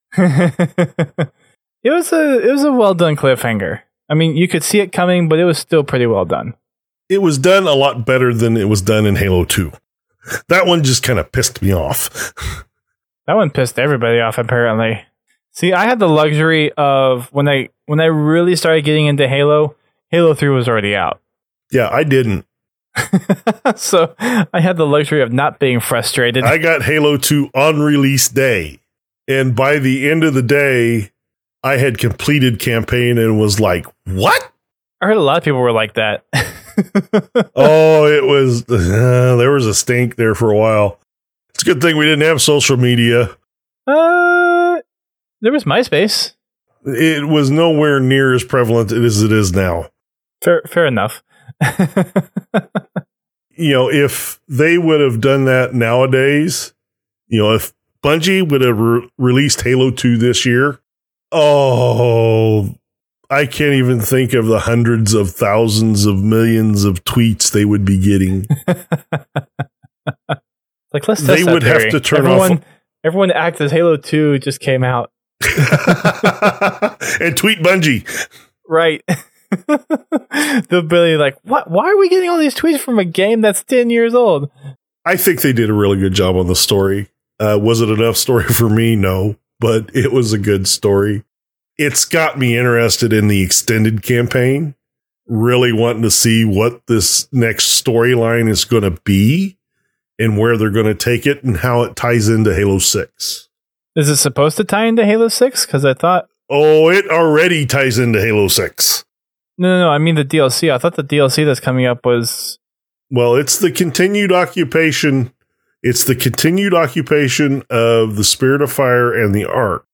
It was a it was a well done cliffhanger. I mean, you could see it coming, but it was still pretty well done. It was done a lot better than it was done in Halo two. That one just kind of pissed me off. That one pissed everybody off, apparently. See, I had the luxury of when I when I really started getting into Halo, Halo three was already out. Yeah, I didn't. So I had the luxury of not being frustrated. I got Halo two on release day. And by the end of the day, I had completed campaign and was like, what? I heard a lot of people were like that. Oh, it was, uh, there was a stink there for a while. It's a good thing we didn't have social media. Uh, there was MySpace. It was nowhere near as prevalent as it is now. Fair, fair enough. You know, if they would have done that nowadays, you know, if Bungie would have re- released Halo two this year, oh, I can't even think of the hundreds of thousands of millions of tweets they would be getting. Like, let's test they that would theory. have to turn everyone, off. Everyone act as Halo two just came out. And tweet Bungie. Right. They'll be like, what? Why are we getting all these tweets from a game that's ten years old? I think they did a really good job on the story. Uh, was it enough story for me? No, but it was a good story. It's got me interested in the extended campaign, really wanting to see what this next storyline is going to be and where they're going to take it and how it ties into Halo six. Is it supposed to tie into Halo six? Because I thought... Oh, it already ties into Halo six. No, no, no. I mean the D L C. I thought the D L C that's coming up was... Well, it's the continued occupation. It's the continued occupation of the Spirit of Fire and the Ark.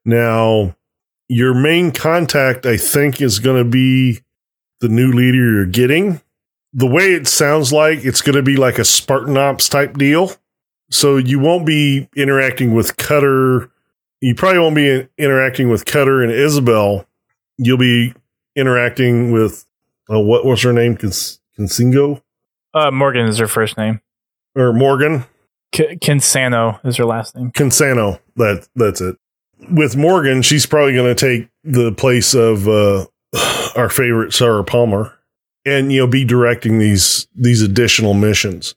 Now, your main contact, I think, is going to be the new leader you're getting. The way it sounds like, it's going to be like a Spartan Ops type deal. So you won't be interacting with Cutter. You probably won't be interacting with Cutter and Isabel. You'll be interacting with, uh, what was her name? Cons- Consingo? Uh, Morgan is her first name. Or Morgan? K- Kinsano is her last name. Kinsano. That, that's it. With Morgan, she's probably going to take the place of uh, our favorite Sarah Palmer and, you know, be directing these, these additional missions.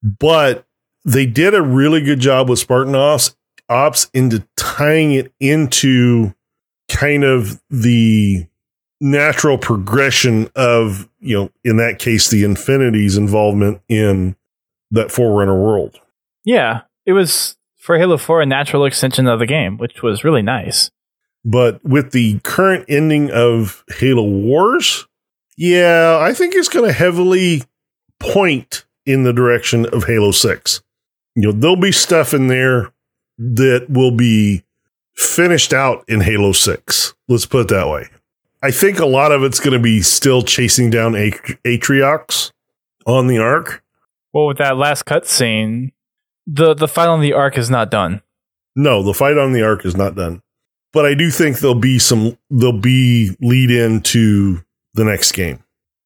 But they did a really good job with Spartan Ops, Ops into tying it into kind of the natural progression of, you know, in that case, the Infinity's involvement in that Forerunner world. Yeah, it was, for Halo four, a natural extension of the game, which was really nice. But with the current ending of Halo Wars, yeah, I think it's going to heavily point in the direction of Halo six. You know, there'll be stuff in there that will be finished out in Halo six. Let's put it that way. I think a lot of it's going to be still chasing down At- Atriox on the Ark. Well, with that last cutscene, the the fight on the Ark is not done. No, the fight on the Ark is not done. But I do think there'll be some, there'll be lead into the next game.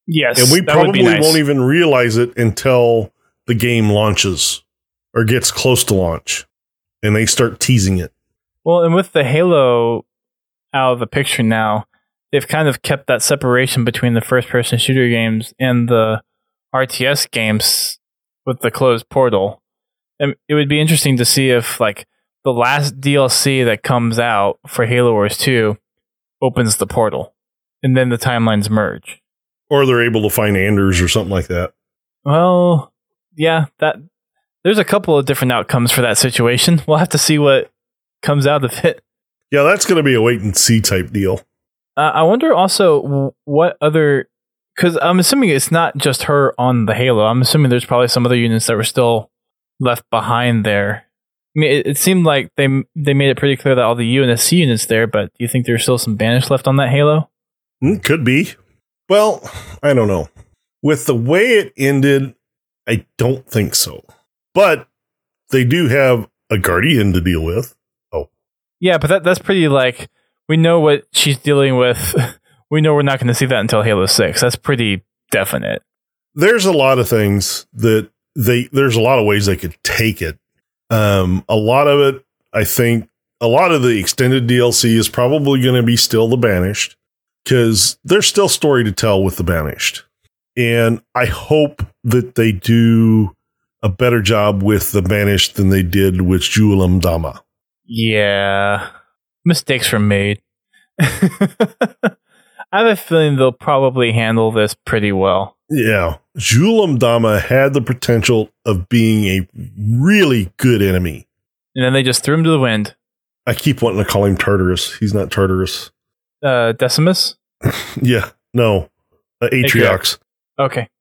Yes, and we that would be probably nice. won't even realize it until the game launches or gets close to launch, and they start teasing it. Well, and with the Halo out of the picture now, they've kind of kept that separation between the first-person shooter games and the R T S games with the closed portal. And it would be interesting to see if, like, the last D L C that comes out for Halo Wars two opens the portal, and then the timelines merge. Or they're able to find Anders or something like that. Well, yeah, that there's a couple of different outcomes for that situation. We'll have to see what comes out of it. Yeah, that's going to be a wait-and-see type deal. Uh, I wonder also what other... Because I'm assuming it's not just her on the Halo. I'm assuming there's probably some other units that were still left behind there. I mean, it, it seemed like they they made it pretty clear that all the U N S C units there, but do you think there's still some Banished left on that Halo? Mm, could be. Well, I don't know. With the way it ended, I don't think so. But they do have a Guardian to deal with. Oh. Yeah, but that that's pretty, like, we know what she's dealing with. We know we're not going to see that until Halo six. That's pretty definite. There's a lot of things that they, there's a lot of ways they could take it. Um, a lot of it, I think, a lot of the extended D L C is probably going to be still the Banished, because there's still story to tell with the Banished. And I hope that they do a better job with the Banished than they did with Julam Dama. Yeah. Mistakes were made. I have a feeling they'll probably handle this pretty well. Yeah. Julam Dama had the potential of being a really good enemy. And then they just threw him to the wind. I keep wanting to call him Tartarus. He's not Tartarus. Uh, Decimus? Yeah. No. Uh, Atriox. Okay.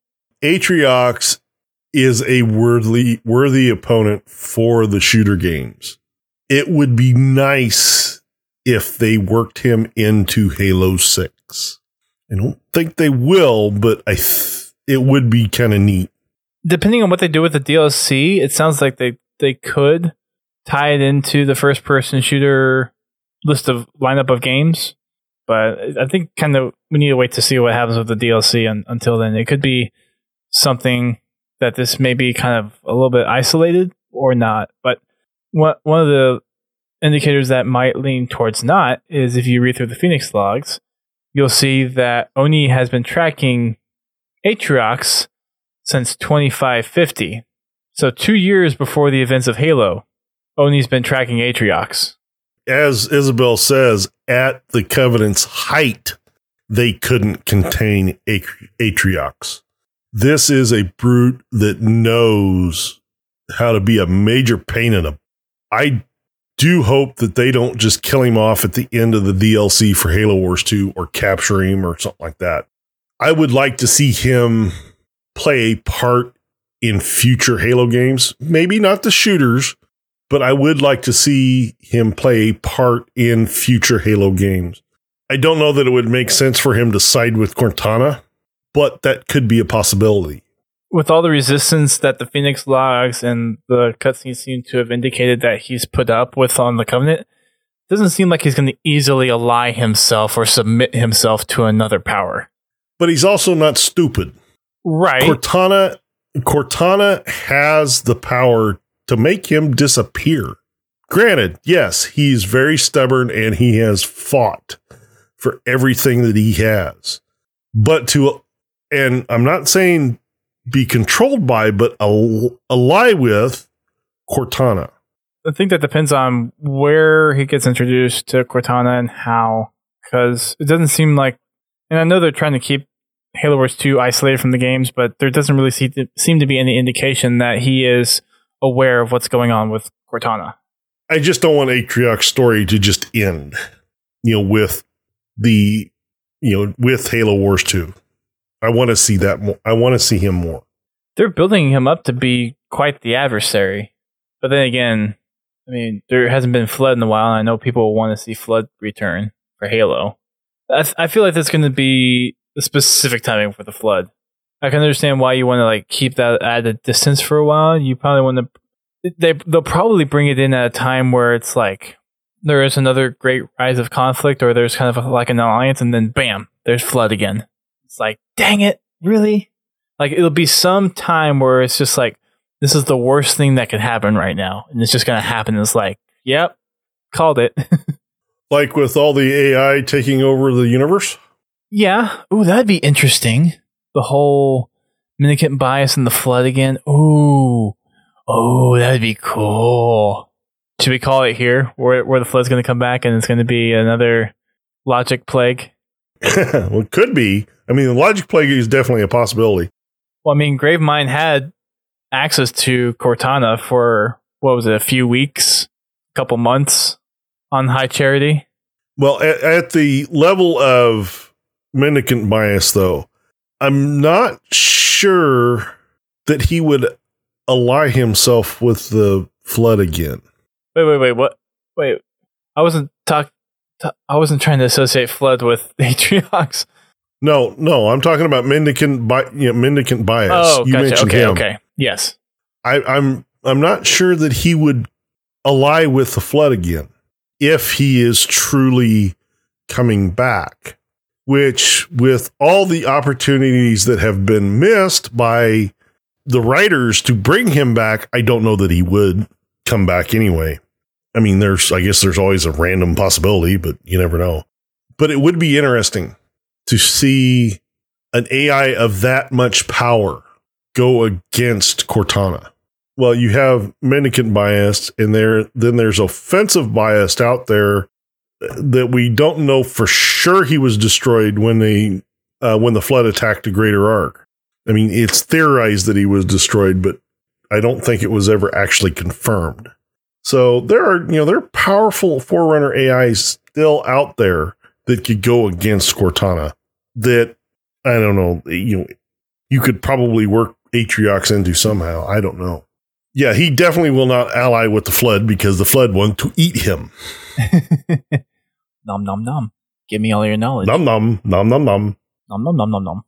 Atriox is a worthy, worthy opponent for the shooter games. It would be nice if they worked him into Halo six. I don't think they will, but I th- it would be kind of neat. Depending on what they do with the D L C, it sounds like they, they could tie it into the first-person shooter list of lineup of games. But I think kind of we need to wait to see what happens with the D L C un- until then. It could be something that this may be kind of a little bit isolated or not. But what, one of the indicators that might lean towards not is if you read through the Phoenix logs, you'll see that Oni has been tracking Atriox since twenty-five fifty. So two years before the events of Halo, Oni's been tracking Atriox. As Isabel says, at the Covenant's height, they couldn't contain Atri- Atriox. This is a brute that knows how to be a major pain in a... I do hope that they don't just kill him off at the end of the D L C for Halo Wars two or capture him or something like that. I would like to see him play a part in future Halo games. Maybe not the shooters, but I would like to see him play a part in future Halo games. I don't know that it would make sense for him to side with Cortana, but that could be a possibility. With all the resistance that the Phoenix logs and the cutscenes seem to have indicated that he's put up with on the Covenant, it doesn't seem like he's going to easily ally himself or submit himself to another power. But he's also not stupid. Right. Cortana, Cortana has the power to make him disappear. Granted, yes, he's very stubborn and he has fought for everything that he has. But to, and I'm not saying be controlled by, but al- ally with Cortana. I think that depends on where he gets introduced to Cortana and how, because it doesn't seem like, and I know they're trying to keep Halo Wars two isolated from the games, but there doesn't really seem to, seem to be any indication that he is aware of what's going on with Cortana. I just don't want Atriox's story to just end, you know, with the, you know, with Halo Wars two. I want to see that more. I want to see him more. They're building him up to be quite the adversary. But then again, I mean, there hasn't been Flood in a while, and I know people want to see Flood return for Halo. I, th- I feel like that's going to be the specific timing for the Flood. I can understand why you want to like keep that at a distance for a while. You probably want to. They they'll probably bring it in at a time where it's like there is another great rise of conflict, or there's kind of a, like an alliance, and then bam, there's Flood again. It's like, dang it, really? Like, it'll be some time where it's just like, this is the worst thing that could happen right now. And it's just going to happen. It's like, yep, called it. Like with all the A I taking over the universe? Yeah. Ooh, that'd be interesting. The whole mendicant bias and the flood again. Ooh. Oh, that'd be cool. Should we call it here, where, where the flood's going to come back and it's going to be another logic plague? Well, it could be. I mean, the logic plague is definitely a possibility. Well, I mean, Gravemind had access to Cortana for, what was it, a few weeks, a couple months on High Charity. Well, at, at the level of mendicant bias, though, I'm not sure that he would ally himself with the flood again. Wait, wait, wait, what? Wait, I wasn't talk. T- I wasn't trying to associate flood with Atriox. No, no, I'm talking about mendicant, bi- you know, mendicant bias. Oh, you gotcha. mentioned Okay, him. okay, yes. I, I'm, I'm not sure that he would ally with the flood again if he is truly coming back. Which, with all the opportunities that have been missed by the writers to bring him back, I don't know that he would come back anyway. I mean, there's, I guess there's always a random possibility, but you never know. But it would be interesting to see an A I of that much power go against Cortana. Well, you have mendicant bias, and there, then there's offensive bias out there that we don't know for sure he was destroyed when they, uh, when the flood attacked the Greater Ark. I mean, it's theorized that he was destroyed, but I don't think it was ever actually confirmed. So there are, you know, there are powerful Forerunner A Is still out there that could go against Cortana. That, I don't know, you know, you could probably work Atriox into somehow. I don't know. Yeah, he definitely will not ally with the flood because the flood wanted to eat him. Nom nom nom. Give me all your knowledge. Nom nom nom nom nom nom nom nom nom nom.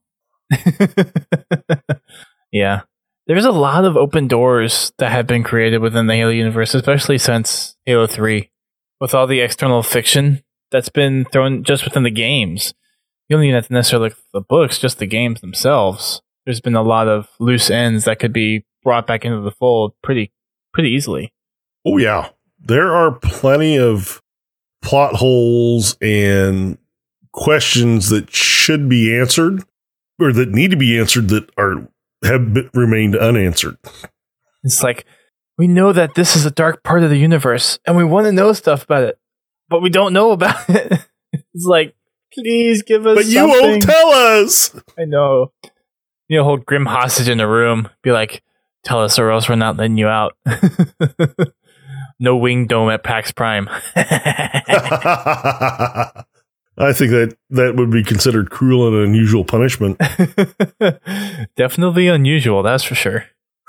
Yeah. There's a lot of open doors that have been created within the Halo universe, especially since Halo three. With all the external fiction that's been thrown just within the games. You don't even have to necessarily look at the books, just the games themselves. There's been a lot of loose ends that could be brought back into the fold pretty pretty easily. Oh, yeah. There are plenty of plot holes and questions that should be answered or that need to be answered that are have been, remained unanswered. It's like, we know that this is a dark part of the universe and we want to know stuff about it, but we don't know about it. It's like, please give us But you something. won't tell us. I know. You know, hold Grim hostage in a room. Be like, tell us or else we're not letting you out. No wing dome at PAX Prime. I think that that would be considered cruel and unusual punishment. Definitely unusual, that's for sure.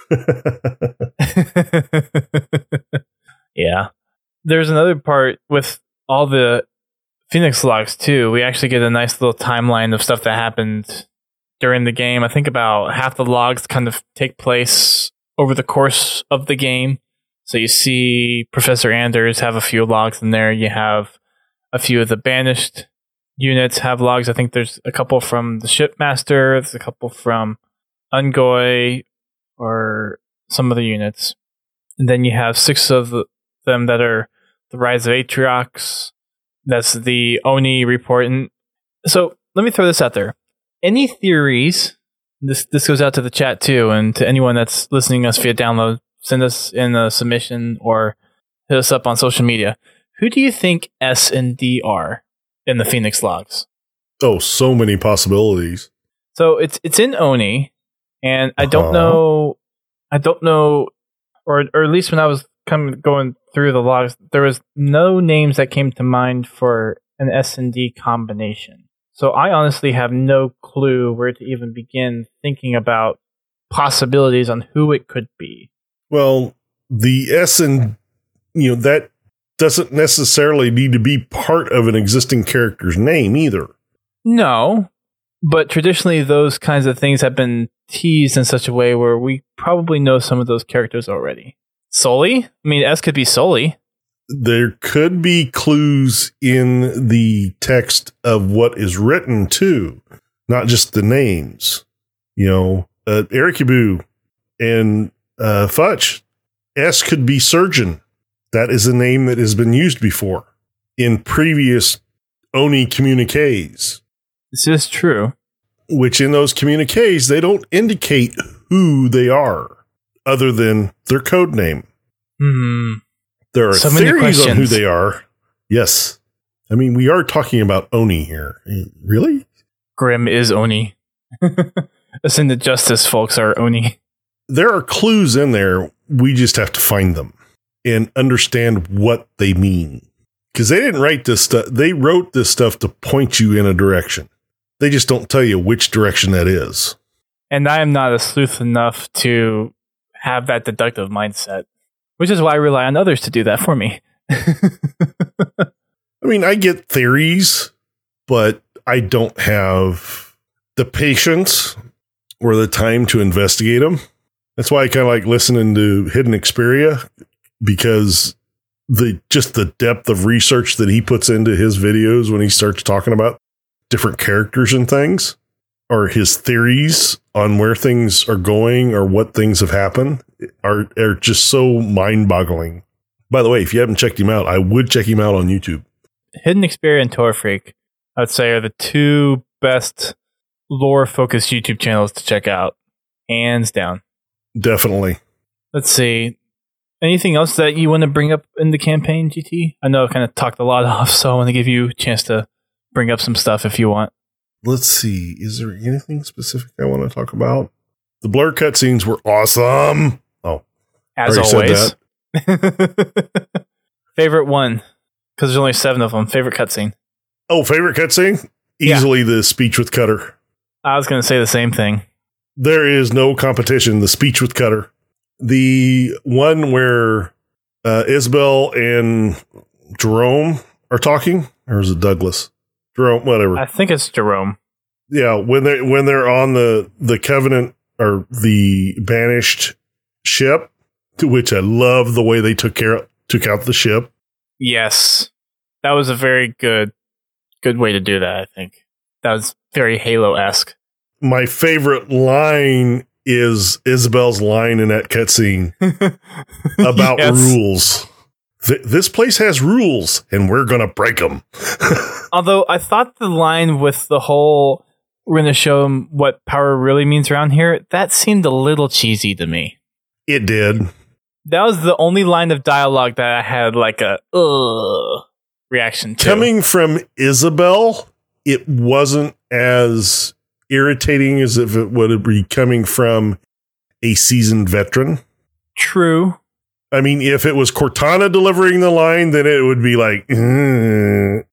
Yeah. There's another part with all the Phoenix logs too. We actually get a nice little timeline of stuff that happened during the game. I think about half the logs kind of take place over the course of the game. So you see Professor Anders have a few logs in there. You have a few of the banished units have logs. I think there's a couple from the Shipmaster. There's a couple from Ungoy or some of the units. And then you have six of them that are the Rise of Atriox. That's the Oni report. And so let me throw this out there. Any theories, this this goes out to the chat too, and to anyone that's listening to us via download, send us in a submission or hit us up on social media. Who do you think S and D are in the Phoenix logs? Oh, so many possibilities. So it's it's in Oni, and I don't Uh-huh. know, I don't know, or or at least when I was coming going through the logs, there was no names that came to mind for an S and D combination. So I honestly have no clue where to even begin thinking about possibilities on who it could be. Well, the S and, you know, that doesn't necessarily need to be part of an existing character's name either. No, but traditionally those kinds of things have been teased in such a way where we probably know some of those characters already. Sully? I mean, S could be Sully. There could be clues in the text of what is written too, not just the names. You know, uh, Erikibu and uh, Futch. S could be surgeon. That is a name that has been used before in previous Oni communiques. This is true. Which in those communiques, they don't indicate who they are other than their code name. Hmm. There are So many theories on who questions. they are. Yes. I mean, we are talking about Oni here. Really? Grim is Oni. Ascended Justice folks are Oni. There are clues in there. We just have to find them and understand what they mean. Because they didn't write this stuff. They wrote this stuff to point you in a direction. They just don't tell you which direction that is. And I am not a sleuth enough to have that deductive mindset, which is why I rely on others to do that for me. I mean, I get theories, but I don't have the patience or the time to investigate them. That's why I kind of like listening to Hidden Xperia, because the just the depth of research that he puts into his videos when he starts talking about different characters and things, or his theories on where things are going or what things have happened, are, are just so mind-boggling. By the way, if you haven't checked him out, I would check him out on YouTube. Hidden Xperia and Tor Freak, I'd say, are the two best lore-focused YouTube channels to check out. Hands down. Definitely. Let's see. Anything else that you want to bring up in the campaign, G T? I know I've kind of talked a lot off, so I want to give you a chance to bring up some stuff if you want. Let's see. Is there anything specific I want to talk about? The blur cutscenes were awesome. Oh, As already always. said Favorite one? Because there's only seven of them. Favorite cutscene? Oh, favorite cutscene? Yeah. Easily the speech with Cutter. I was going to say the same thing. There is no competition. The speech with Cutter. The one where uh, Isabel and Jerome are talking, or is it Douglas? Jerome, whatever. I think it's Jerome. Yeah, when they when they're on the the Covenant or the banished ship, to which I love the way they took care took out the ship. Yes. That was a very good good way to do that, I think. That was very Halo-esque. My favorite line is Isabel's line in that cutscene about Yes. rules. Th- this place has rules, and we're going to break them. Although I thought the line with the whole, we're going to show them what power really means around here, that seemed a little cheesy to me. It did. That was the only line of dialogue that I had like a ugh reaction to. Coming from Isabel, it wasn't as irritating as if it would be coming from a seasoned veteran. True. I mean, if it was Cortana delivering the line, then it would be like, mm.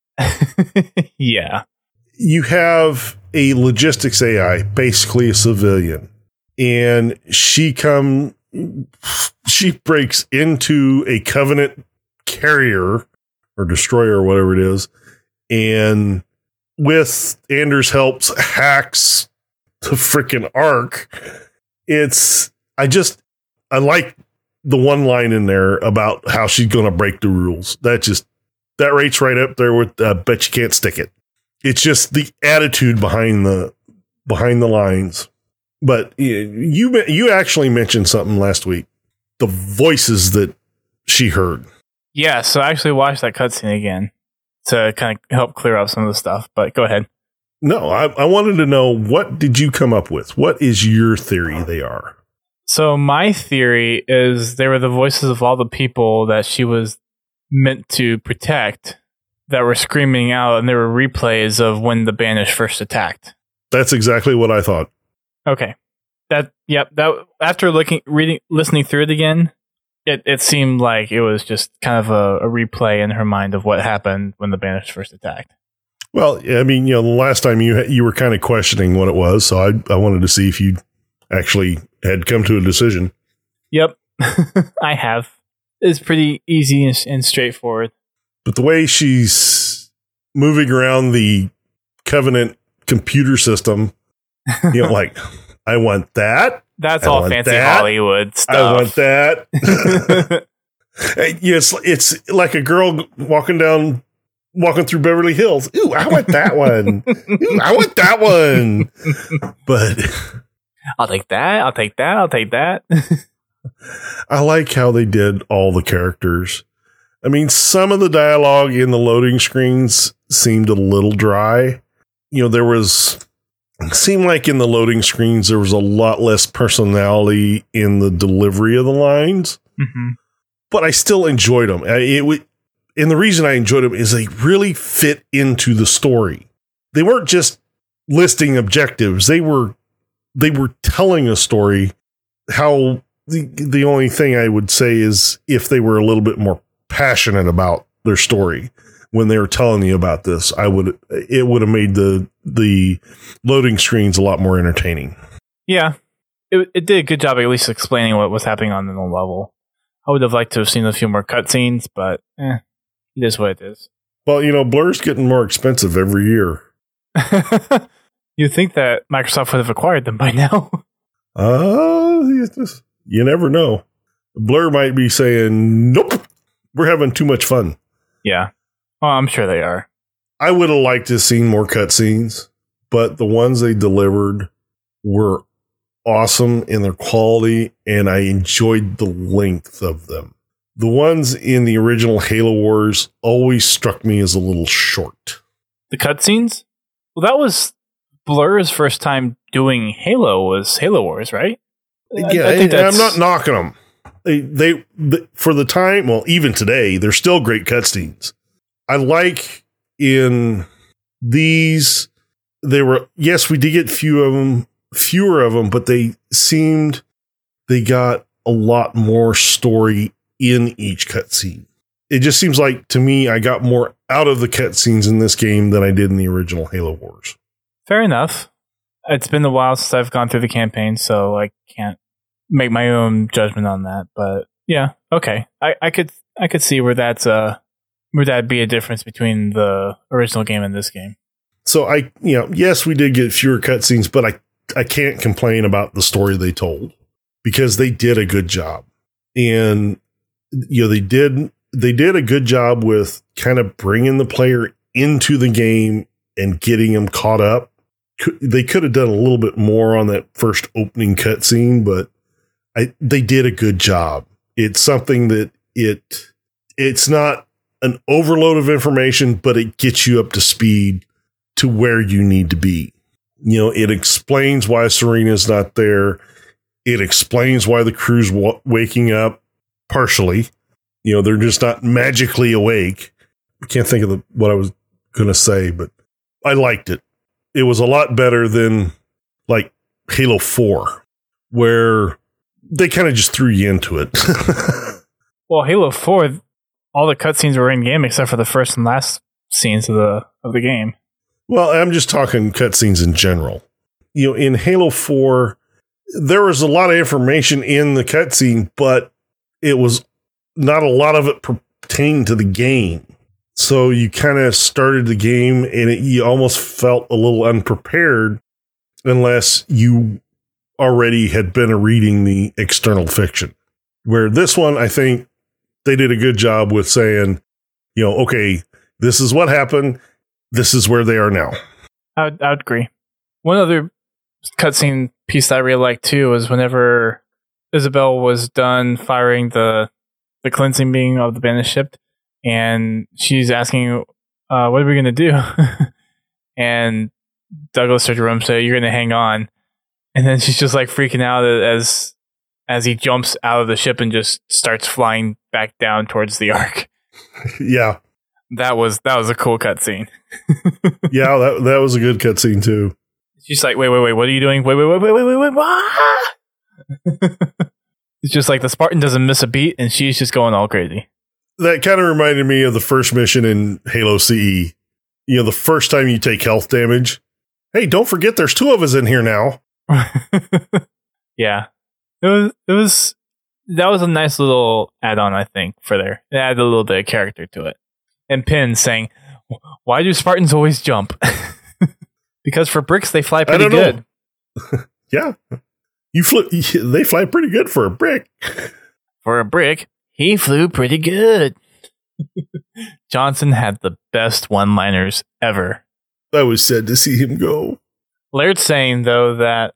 Yeah. You have a logistics A I, basically a civilian, and she come, she breaks into a Covenant carrier or destroyer or whatever it is, and with Anders' helps hacks the freaking Ark. It's, I just, I like the one line in there about how she's going to break the rules. That just, that rates right up there with, uh, bet you can't stick it. It's just the attitude behind the, behind the lines. But you, you actually mentioned something last week, the voices that she heard. Yeah, so I actually watched that cutscene again to kind of help clear up some of the stuff, but go ahead. No, I, I wanted to know, what did you come up with? What is your theory they are? So my theory is they were the voices of all the people that she was meant to protect that were screaming out, and there were replays of when the Banished first attacked. That's exactly what I thought. Okay. That yep, that after looking reading listening through it again, it, it seemed like it was just kind of a, a replay in her mind of what happened when the Banished first attacked. Well, I mean, you know, the last time you you were kind of questioning what it was, so I I wanted to see if you actually had come to a decision. Yep, I have. It's pretty easy and, and straightforward. But the way she's moving around the Covenant computer system, you know, like, I want that. That's I all want fancy that. Hollywood stuff. I want that. Yes, it's like a girl walking down walking through Beverly Hills. Ooh, I want that one. Ooh, I want that one. But I'll take that. I'll take that. I'll take that. I like how they did all the characters. I mean, some of the dialogue in the loading screens seemed a little dry. You know, there was, it seemed like in the loading screens, there was a lot less personality in the delivery of the lines. Mm-hmm. But I still enjoyed them. It would, and the reason I enjoyed them is they really fit into the story. They weren't just listing objectives. They were, they were telling a story. How the, the only thing I would say is if they were a little bit more passionate about their story when they were telling you about this, I would, it would have made the, the loading screens a lot more entertaining. Yeah. It, it did a good job at least explaining what was happening on the level. I would have liked to have seen a few more cutscenes, but eh, it is what it is. Well, you know, Blur's getting more expensive every year. You'd think that Microsoft would have acquired them by now. Uh, you never know. Blur might be saying, nope, we're having too much fun. Yeah. Well, I'm sure they are. I would have liked to have seen more cutscenes, but the ones they delivered were awesome in their quality, and I enjoyed the length of them. The ones in the original Halo Wars always struck me as a little short. The cutscenes? Well, that was Blur's first time doing Halo was Halo Wars, right? Yeah, I, I think I'm not knocking them. They, they, they, for the time, well, even today, they're still great cutscenes. I like in these, they were, yes, we did get few of them, fewer of them, but they seemed they got a lot more story in each cutscene. It just seems like to me, I got more out of the cutscenes in this game than I did in the original Halo Wars. Fair enough. It's been a while since I've gone through the campaign, so I can't make my own judgment on that. But yeah, okay, I, I could I could see where that's uh where that'd be a difference between the original game and this game. So I, you know, yes, we did get fewer cutscenes, but I I can't complain about the story they told because they did a good job, and you know they did they did a good job with kind of bringing the player into the game and getting them caught up. They could have done a little bit more on that first opening cutscene, but I, they did a good job. It's something that it, it's not an overload of information, but it gets you up to speed to where you need to be. You know, it explains why Serena's not there. It explains why the crew's w- waking up partially. You know, they're just not magically awake. I can't think of the, what I was going to say, but I liked it. It was a lot better than like Halo four, where they kind of just threw you into it. Well, Halo four, all the cutscenes were in game except for the first and last scenes of the of the game. Well, I'm just talking cutscenes in general. You know, in Halo four, there was a lot of information in the cutscene, but it was not a lot of it pertained to the game. So you kind of started the game and it, you almost felt a little unprepared unless you already had been reading the external fiction. Where this one, I think they did a good job with saying, you know, okay, this is what happened. This is where they are now. I would, I would agree. One other cutscene piece that I really liked too was whenever Isabel was done firing the the cleansing beam of the banished ship, and she's asking, uh, what are we going to do? And Douglas or Jerome say, you're going to hang on. And then she's just like freaking out as as he jumps out of the ship and just starts flying back down towards the Ark. Yeah. That was that was a cool cutscene. Yeah, that that was a good cutscene too. She's like, wait, wait, wait, what are you doing? Wait, wait, wait, wait, wait, wait, wait, what? It's just like the Spartan doesn't miss a beat, and she's just going all crazy. That kind of reminded me of the first mission in Halo C E. You know, the first time you take health damage. Hey, don't forget there's two of us in here now. Yeah. It was, it was, that was a nice little add-on, I think, for there. It added a little bit of character to it. And Pin saying, why do Spartans always jump? Because for bricks, they fly pretty good. Yeah. You flew, they fly pretty good for a brick. For a brick, he flew pretty good. Johnson had the best one-liners ever. I was sad to see him go. Laird's saying, though, that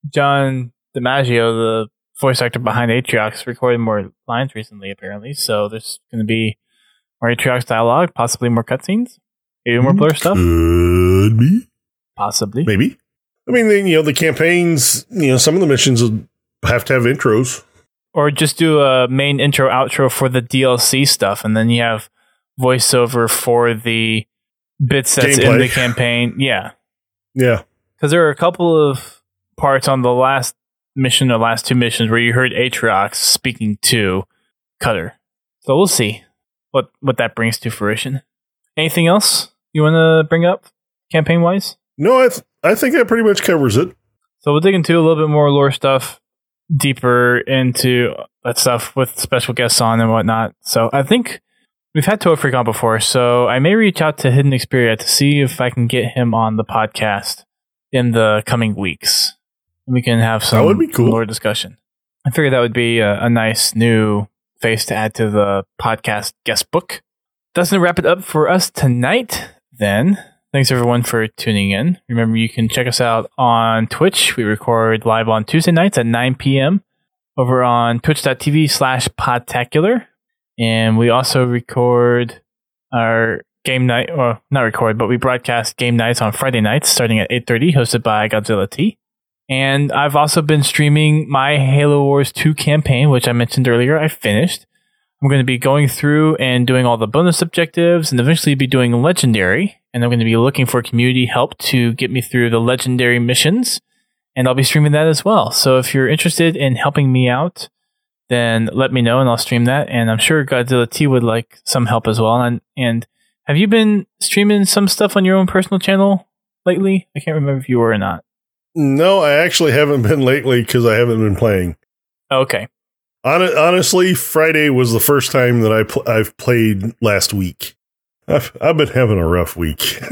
John DiMaggio, the voice actor behind Atriox, recorded more lines recently, apparently. So there's going to be more Atriox dialogue, possibly more cutscenes, maybe more blur stuff. Could be. Possibly. Maybe. I mean, you know, the campaigns, you know, some of the missions will have to have intros. Or just do a main intro, outro for the D L C stuff, and then you have voiceover for the bits that's Gameplay. in the campaign. Yeah. Yeah. Because there are a couple of parts on the last mission or last two missions where you heard Atriox speaking to Cutter. So we'll see what, what that brings to fruition. Anything else you want to bring up campaign-wise? No, I, th- I think that pretty much covers it. So we'll dig into a little bit more lore stuff, deeper into that stuff with special guests on and whatnot. So I think we've had Toa Freak on before, so I may reach out to Hidden Xperia to see if I can get him on the podcast in the coming weeks. We can have some that would be cool. lore discussion. I figured that would be a, a nice new face to add to the podcast guest book. Doesn't wrap it up for us tonight, then. Thanks, everyone, for tuning in. Remember, you can check us out on Twitch. We record live on Tuesday nights at nine p.m. over on twitch.tv slash podtacular. And we also record our game night, or not record, but we broadcast game nights on Friday nights starting at eight thirty, hosted by Godzilla T. And I've also been streaming my Halo Wars two campaign, which I mentioned earlier. I finished. I'm going to be going through and doing all the bonus objectives and eventually be doing Legendary. And I'm going to be looking for community help to get me through the Legendary missions. And I'll be streaming that as well. So if you're interested in helping me out, then let me know and I'll stream that. And I'm sure Godzilla T would like some help as well. And, and have you been streaming some stuff on your own personal channel lately? I can't remember if you were or not. No, I actually haven't been lately because I haven't been playing. Okay. Hon- honestly, Friday was the first time that I pl- I've played last week. I've, I've been having a rough week.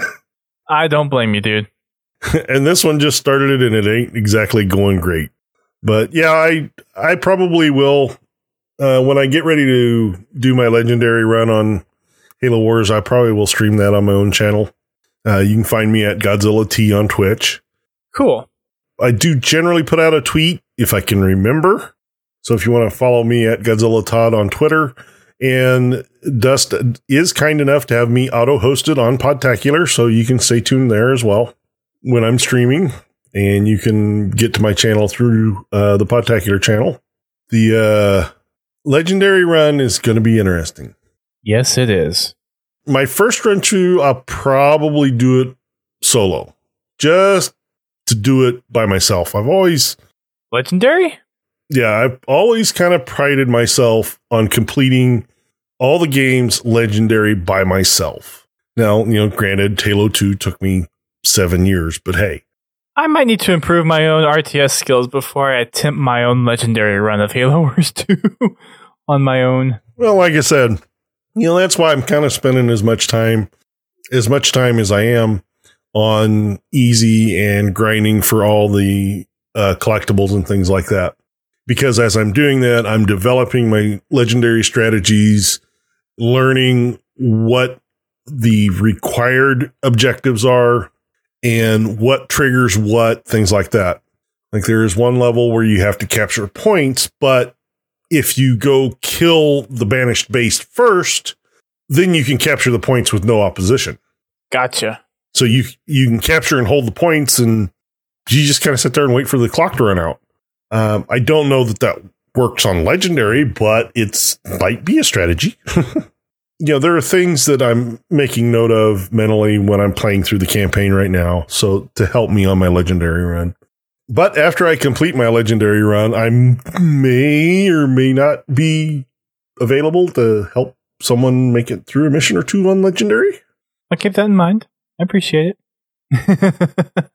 I don't blame you, dude. And this one just started it and it ain't exactly going great. But yeah, I I probably will, uh, when I get ready to do my Legendary run on Halo Wars, I probably will stream that on my own channel. Uh, you can find me at Godzilla T on Twitch. Cool. I do generally put out a tweet if I can remember. So if you want to follow me at Godzilla Todd on Twitter, and Dust is kind enough to have me auto-hosted on Podtacular, so you can stay tuned there as well when I'm streaming, and you can get to my channel through uh, the Podtacular channel. The uh, Legendary run is going to be interesting. Yes, it is. My first run through, I'll probably do it solo, just to do it by myself. I've always... Legendary? Yeah, I've always kind of prided myself on completing all the games Legendary by myself. Now, you know, granted, Halo two took me seven years, but hey. I might need to improve my own R T S skills before I attempt my own Legendary run of Halo Wars two on my own. Well, like I said, you know, that's why I'm kind of spending as much time, as much time as I am on easy and grinding for all the uh, collectibles and things like that. Because as I'm doing that, I'm developing my Legendary strategies, learning what the required objectives are and what triggers what, things like that. Like there is one level where you have to capture points, but if you go kill the banished base first, then you can capture the points with no opposition. Gotcha. So you you can capture and hold the points, and you just kind of sit there and wait for the clock to run out. Um, I don't know that that works on Legendary, but it's might be a strategy. You know, there are things that I'm making note of mentally when I'm playing through the campaign right now, so to help me on my Legendary run. But after I complete my Legendary run, I may or may not be available to help someone make it through a mission or two on Legendary. I'll keep that in mind. I appreciate it.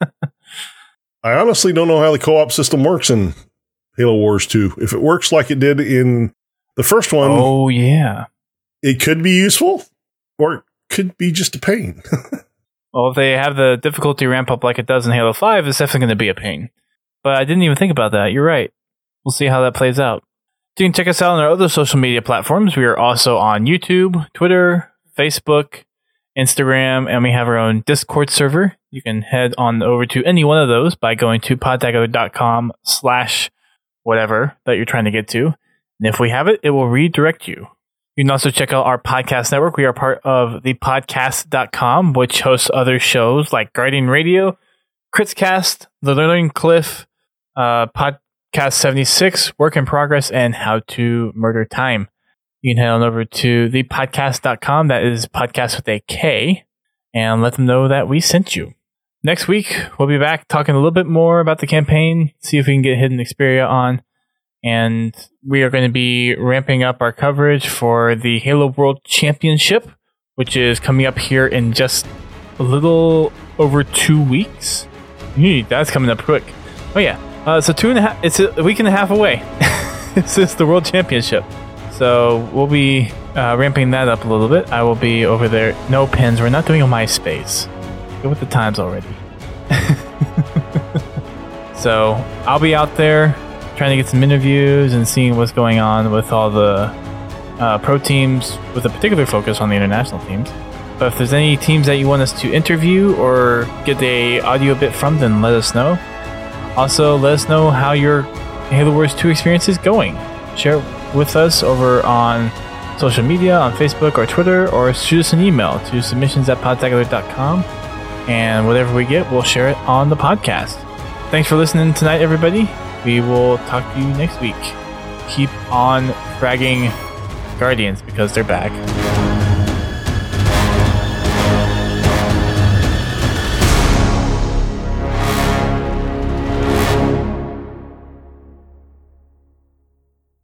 I honestly don't know how the co-op system works in Halo Wars two. If it works like it did in the first one, oh yeah, it could be useful, or it could be just a pain. Well, if they have the difficulty ramp up like it does in Halo five, it's definitely going to be a pain. But I didn't even think about that. You're right. We'll see how that plays out. You can check us out on our other social media platforms. We are also on YouTube, Twitter, Facebook, Instagram, and we have our own Discord server. You can head on over to any one of those by going to podtagoler.com slash whatever that you're trying to get to. And if we have it, it will redirect you. You can also check out our podcast network. We are part of the podcast dot com, which hosts other shows like Guardian Radio, Critscast, The Learning Cliff, uh, Podcast seventy-six, Work in Progress, and How to Murder Time. You can head on over to the podcast dot com, that is podcast with a K, and let them know that we sent you. Next week, we'll be back talking a little bit more about the campaign, see if we can get Hidden Xperia on, and we are going to be ramping up our coverage for the Halo World Championship, which is coming up here in just a little over two weeks. Eee, that's coming up quick. Oh yeah, uh, so two and a half. It's a week and a half away. This is the World Championship. So we'll be uh, ramping that up a little bit. I will be over there. No pins. We're not doing a MySpace. Go with the times already. So I'll be out there trying to get some interviews and seeing what's going on with all the uh, pro teams, with a particular focus on the international teams. But if there's any teams that you want us to interview or get a audio bit from, then let us know. Also, let us know how your Halo Wars two experience is going. Share it with us over on social media, on Facebook or Twitter, or shoot us an email to submissions at podtagoler dot com. And whatever we get, we'll share it on the podcast. Thanks for listening tonight, everybody. We will talk to you next week. Keep on fragging Guardians because they're back.